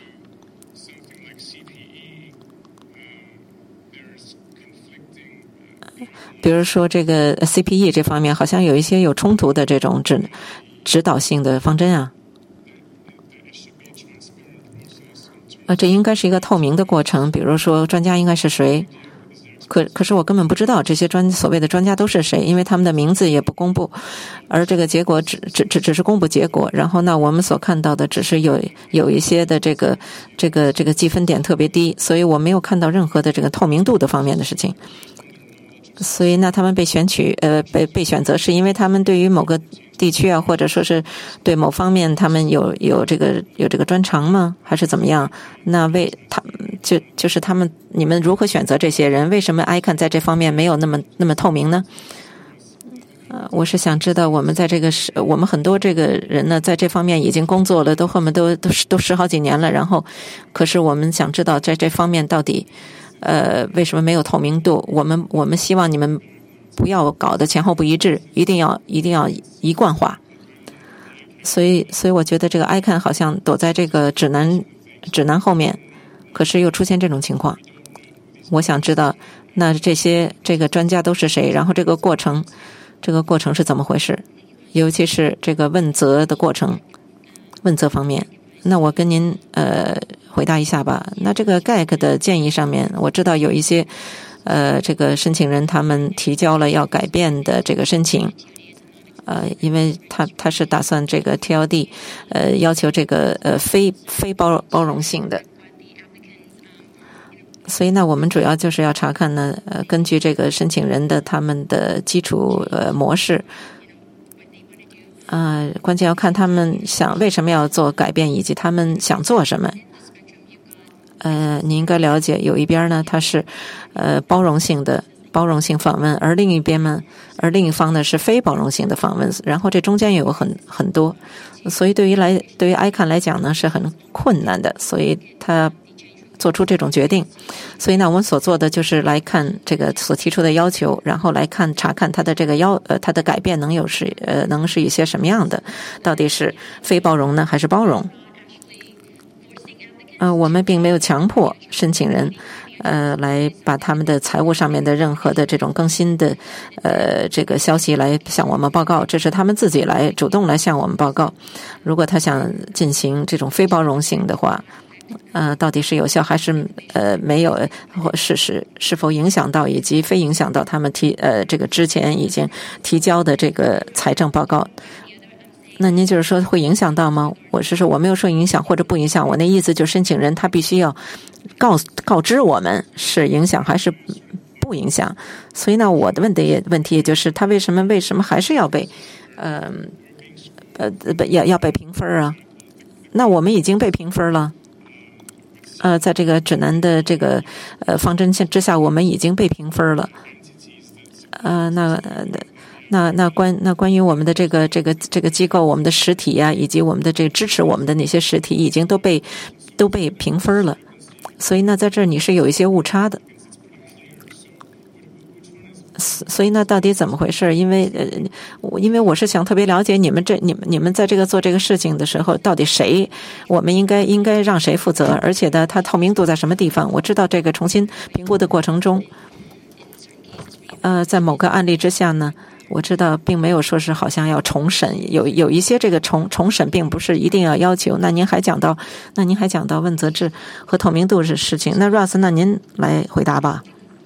比如说这个 C P E 这方面，好像有一些有冲突的这种指指导性的方针啊。呃，这应该是一个透明的过程。比如说，专家应该是谁？可可是我根本不知道这些专所谓的专家都是谁，因为他们的名字也不公布，而这个结果只只只只是公布结果。然后呢，我们所看到的只是有有一些的这个这个这个积分点特别低，所以我没有看到任何的这个透明度的方面的事情。 所以那他们被选取呃被被选择是因为他们对于某个地区啊，或者说是对某方面他们有有这个有这个专长吗？还是怎么样？那为他就就是他们你们如何选择这些人？为什么 I C A N 在这方面没有那么那么透明呢？呃，我是想知道我们在这个是我们很多这个人呢，在这方面已经工作了，都后面都都都十好几年了，然后可是我们想知道在这方面到底呃为什么没有透明度？我们我们希望你们不要搞得前后不一致，一定要一定要一贯化。所以所以我觉得这个 I C A N 好像躲在这个指南指南后面，可是又出现这种情况。我想知道那这些这个专家都是谁，然后这个过程这个过程是怎么回事，尤其是这个问责的过程，问责方面。那我跟您呃回答一下吧。那这个 G A C 的建议上面，我知道有一些呃这个申请人他们提交了要改变的这个申请，呃，因为他他是打算这个 T L D 呃要求这个呃非非包包容性的。所以呢，我们主要就是要查看呢，呃，根据这个申请人的他们的基础呃模式，呃，关键要看他们想为什么要做改变，以及他们想做什么。呃，你应该了解，有一边呢，它是呃包容性的包容性访问，而另一边呢，而另一方呢是非包容性的访问，然后这中间有很很多，所以对于来对于 I C A N 来讲呢是很困难的，所以他做出这种决定。所以呢，我们所做的就是来看这个所提出的要求，然后来看查看他的这个要呃他的改变能有是呃能是一些什么样的，到底是非包容呢还是包容？呃，我们并没有强迫申请人呃来把他们的财务上面的任何的这种更新的呃这个消息来向我们报告，这是他们自己来主动来向我们报告。如果他想进行这种非包容性的话，呃，到底是有效还是呃没有，或是是是否影响到以及非影响到他们提呃这个之前已经提交的这个财政报告？那您就是说会影响到吗？我是说我没有说影响或者不影响，我那意思就是申请人他必须要告告知我们是影响还是不影响。所以呢，我的问题也问题也就是他为什么为什么还是要被呃呃要要被评分啊？那我们已经被评分了。呃，在这个指南的这个呃方针之下，我们已经被评分了。呃，那那那关那关于我们的这个这个这个机构，我们的实体呀、啊，以及我们的这个支持我们的那些实体，已经都被都被评分了。所以呢，在这儿你是有一些误差的。所以呢，到底怎么回事？因为呃，我因为我是想特别了解你们这你们你们在这个做这个事情的时候，到底谁我们应该应该让谁负责，而且呢，它透明度在什么地方？我知道这个重新评估的过程中，呃，在某个案例之下呢，我知道并没有说是好像要重审，有有一些这个重重审并不是一定要要求。那您还讲到，那您还讲到问责制和透明度是事情。那 Russ， 那您来回答吧。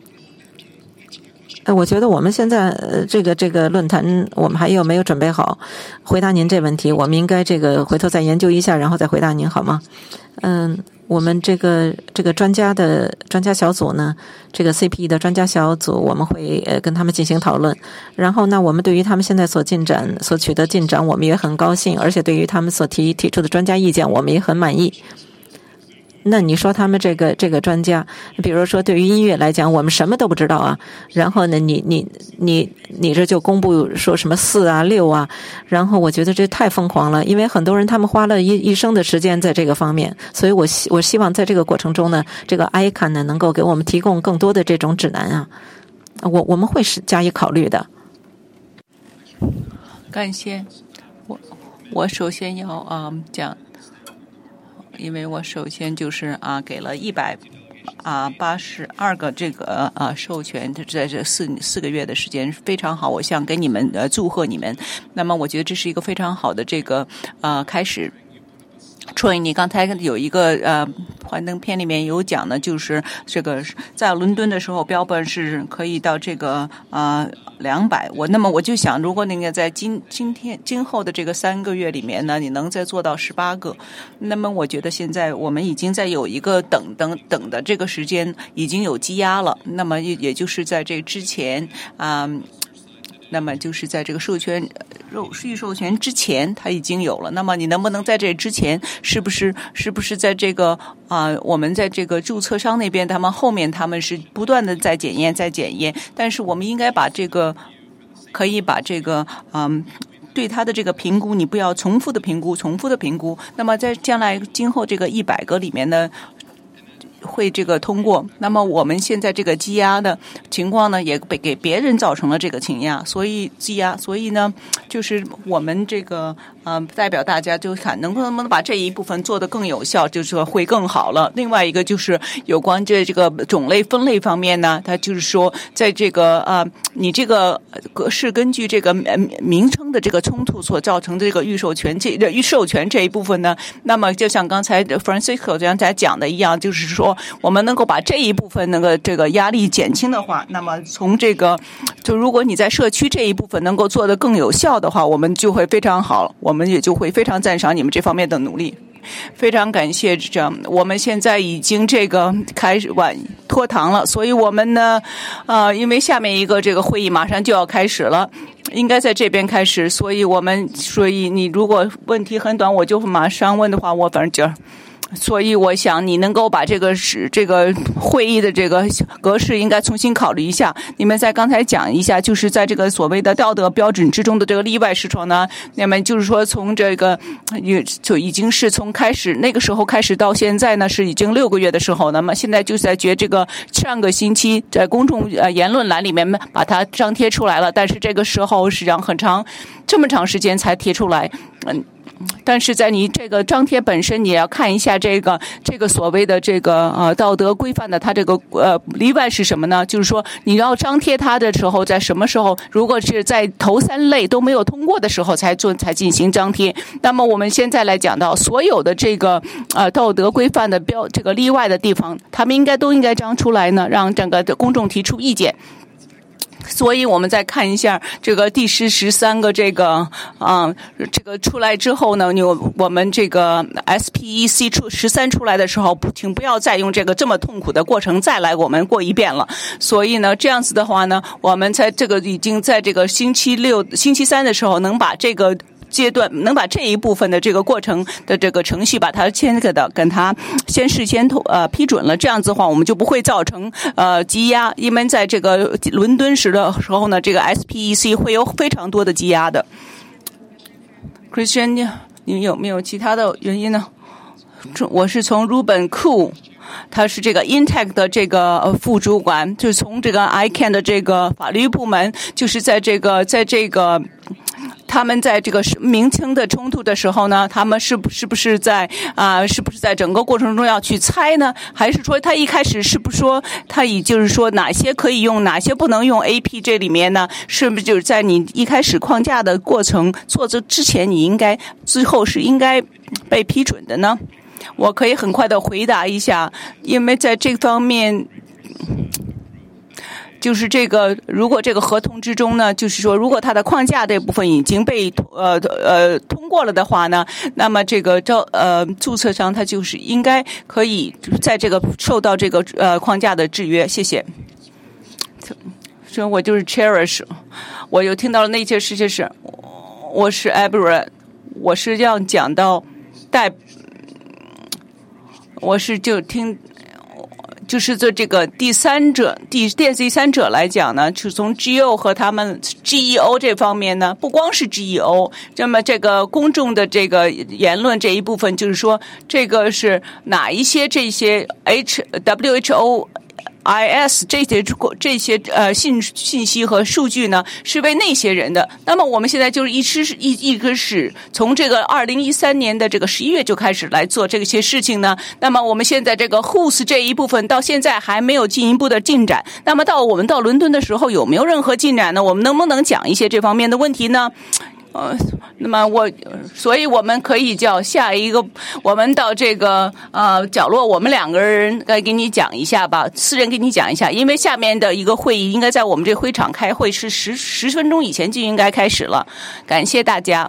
呃，我觉得我们现在呃这个这个论坛，我们还有没有准备好回答您这问题？我们应该这个回头再研究一下，然后再回答您好吗？嗯，我们这个这个专家的专家小组呢，这个 C P E 的专家小组，我们会呃跟他们进行讨论。然后呢，我们对于他们现在所进展、所取得进展，我们也很高兴，而且对于他们所提提出的专家意见，我们也很满意。那你说他们这个这个专家，比如说对于音乐来讲，我们什么都不知道啊。然后呢，你你你你这就公布说什么四啊六啊，然后我觉得这太疯狂了，因为很多人他们花了一一生的时间在这个方面，所以我希我希望在这个过程中呢，这个 I C A N 呢能够给我们提供更多的这种指南啊，我我们会是加以考虑的。 感谢我，我首先要啊、嗯、讲。因为我首先就是啊，给了一百啊八十二个这个啊授权，在这四四个月的时间非常好，我想给你们呃祝贺你们。那么我觉得这是一个非常好的这个呃开始。 Troy，你刚才有一个呃幻灯片里面有讲呢，就是这个在伦敦的时候标本是可以到这个呃两百。我那么我就想，如果那个在今今天今后的这个三个月里面呢，你能再做到十八个，那么我觉得现在我们已经在有一个等等等的这个时间已经有积压了。那么也也就是在这之前啊。呃那么就是在这个授权肉预授权之前它已经有了，那么你能不能在这之前是不是是不是在这个啊、呃、我们在这个注册商那边他们后面他们是不断的在检验在检验，但是我们应该把这个可以把这个嗯对他的这个评估你不要重复的评估重复的评估，那么在将来今后这个一百个里面呢会这个通过，那么我们现在这个积压的情况呢，也被给别人造成了这个倾压，所以积压，所以呢，就是我们这个呃代表大家就看能不能不能把这一部分做得更有效，就是说会更好了。另外一个就是有关这这个种类分类方面呢，它就是说在这个呃你这个是根据这个名称的这个冲突所造成的这个预授权这预授权这一部分呢，那么就像刚才 Francisco 刚才讲的一样，就是说我们能够把这一部分那个这个压力减轻的话，那么从这个就如果你在社区这一部分能够做得更有效的话，我们就会非常好，我们也就会非常赞赏你们这方面的努力。非常感谢这样，我们现在已经这个开始晚拖堂了，所以我们呢呃因为下面一个这个会议马上就要开始了，应该在这边开始，所以我们所以你如果问题很短我就马上问的话，我反正就所以我想你能够把这个是这个会议的这个格式应该重新考虑一下。你们在刚才讲一下，就是在这个所谓的道德标准之中的这个例外事项呢，那么就是说从这个就已经是从开始那个时候开始到现在呢是已经六个月的时候，那么现在就在觉这个上个星期在公众呃言论栏里面把它张贴出来了，但是这个时候实际上很长这么长时间才贴出来，嗯。但是在你这个张贴本身，你也要看一下这个这个所谓的这个呃道德规范的它这个呃例外是什么呢？就是说你要张贴它的时候，在什么时候？如果是在头三类都没有通过的时候才做才进行张贴。那么我们现在来讲到所有的这个呃道德规范的标这个例外的地方，他们应该都应该张出来呢，让整个的公众提出意见。所以我们再看一下这个第十十三个这个啊、呃，这个出来之后呢，有我们这个 S P E C 出十三出来的时候，请不要再用这个这么痛苦的过程再来我们过一遍了。所以呢，这样子的话呢，我们在这个已经在这个星期六、星期三的时候能把这个。阶段能把这一部分的这个过程的这个程序把它先给的跟它先事先呃批准了，这样子的话我们就不会造成呃积压，因为在这个伦敦时的时候呢，这个 S P E C 会有非常多的积压的。Christian， 你有没有其他的原因呢？我是从 Ruben Koo。他是这个 Intech 的这个副主管，就是从这个 I C A N 的这个法律部门，就是在这个在这个他们在这个名称的冲突的时候呢，他们是不是不是在啊、呃，是不是在整个过程中要去猜呢？还是说他一开始是不是说他以就是说哪些可以用，哪些不能用 A P 这里面呢？是不是就是在你一开始框架的过程做这之前，你应该最后是应该被批准的呢？我可以很快的回答一下，因为在这方面就是这个如果这个合同之中呢，就是说如果它的框架这部分已经被呃呃通过了的话呢，那么这个招呃注册商他就是应该可以在这个受到这个呃框架的制约。谢谢。所以我就是 cherish， 我又听到了那些事情是，我是 Abra， 我是要讲到代。我是就听，就是做这个第三者、第第三者来讲呢，就从 G O 和他们 G E O 这方面呢，不光是 G E O， 那么这个公众的这个言论这一部分，就是说这个是哪一些这些 H W H O。I S 这些这些呃信信息和数据呢，是为那些人的。那么我们现在就是一直一一个是从这个二零一三年的这个十一月就开始来做这些事情呢。那么我们现在这个 H O S 这一部分到现在还没有进一步的进展。那么到我们到伦敦的时候有没有任何进展呢？我们能不能讲一些这方面的问题呢？ 呃，那么我，所以我们可以叫下一个，我们到这个呃角落，我们两个人来给你讲一下吧，私人给你讲一下，因为下面的一个会议应该在我们这会场开会，是十十分钟以前就应该开始了。感谢大家。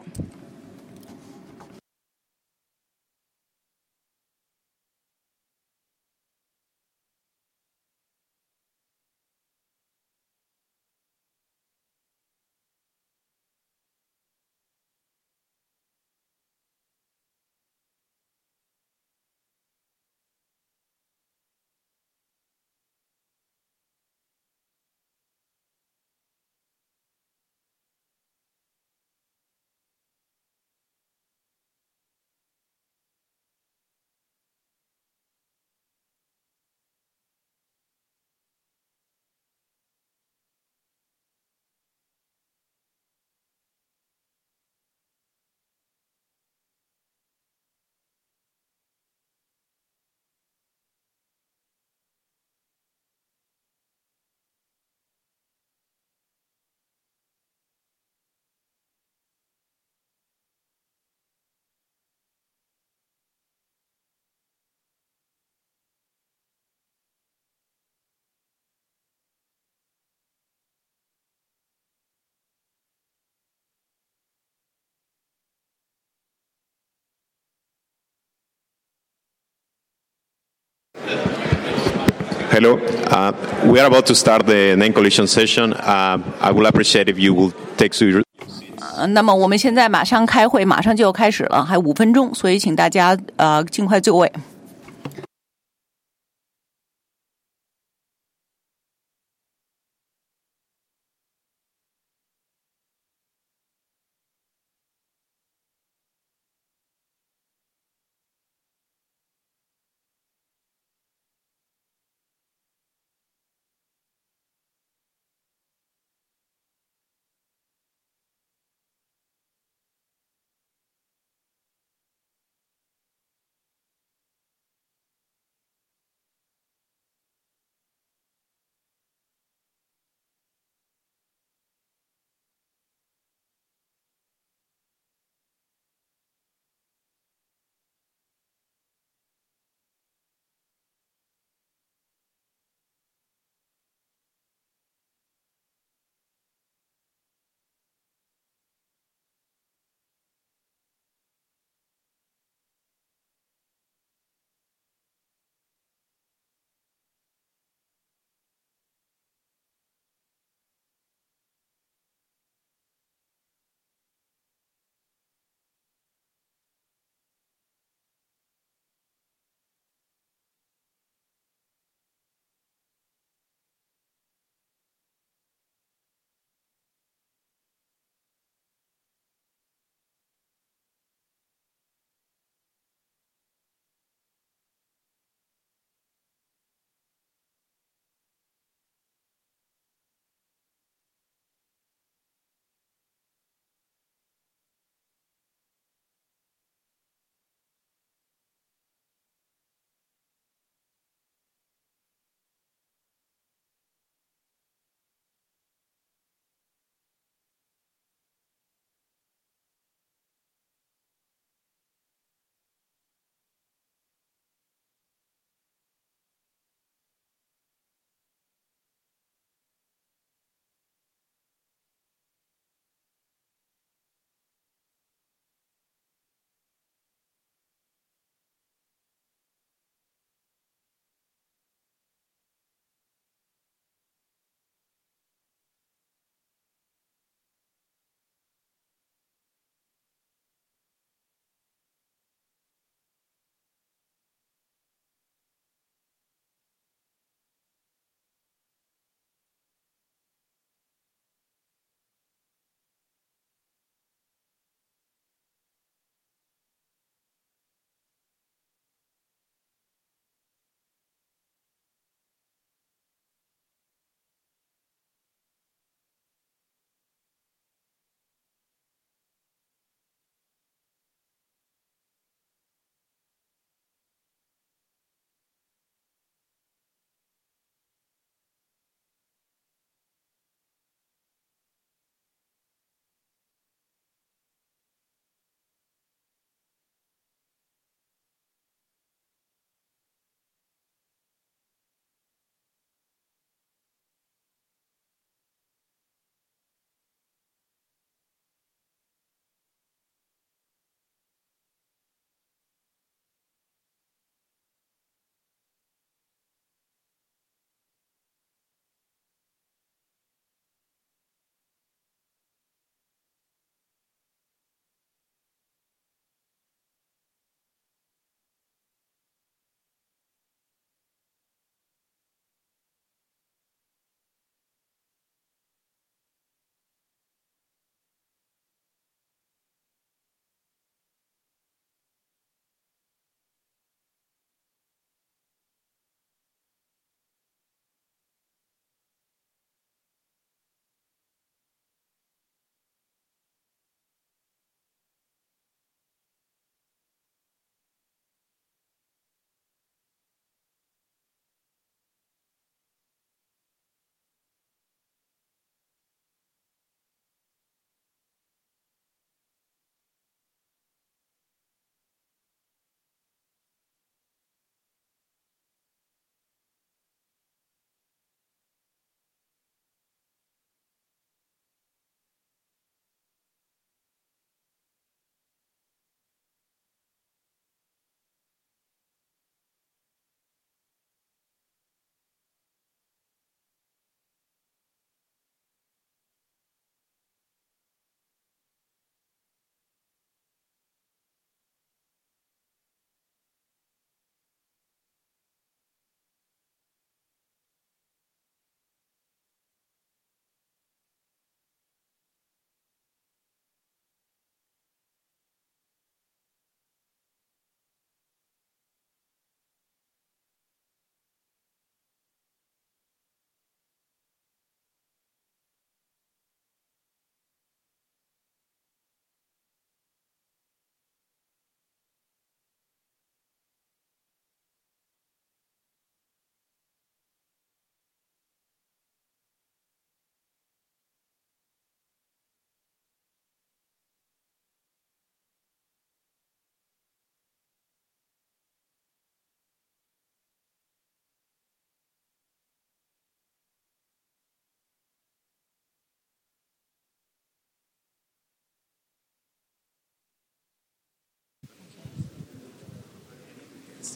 Hello. Uh, we are about to start the name collision session. Uh, I would appreciate if you will take your 呃，那么我们现在马上开会，马上就要开始了，还五分钟，所以请大家呃尽快就位。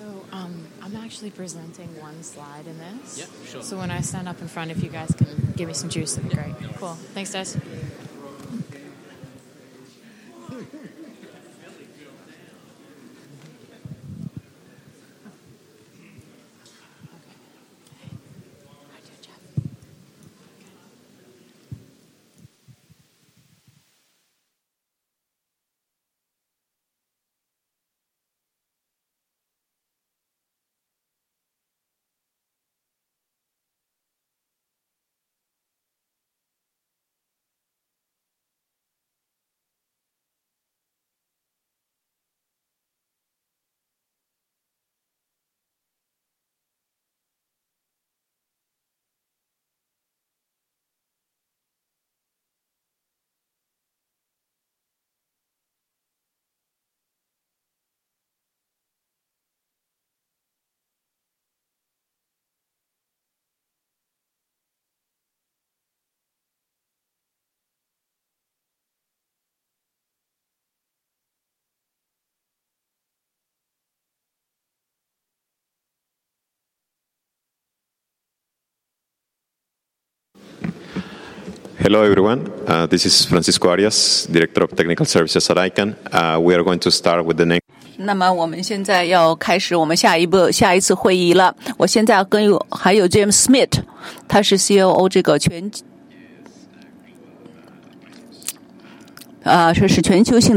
So um, I'm actually presenting one slide in this. Yeah, sure. So when I stand up in front, if you guys can give me some juice, that'd be great. Cool. Thanks, guys. Hello, everyone. Uh, this is Francisco Arias, Director of Technical Services at I C A N. Uh, we are going to start with the next. 那么我们现在要开始我们下一步下一次会议了。我现在要跟有还有 James Smith， 他是 C O O 这个全啊，这是全球性。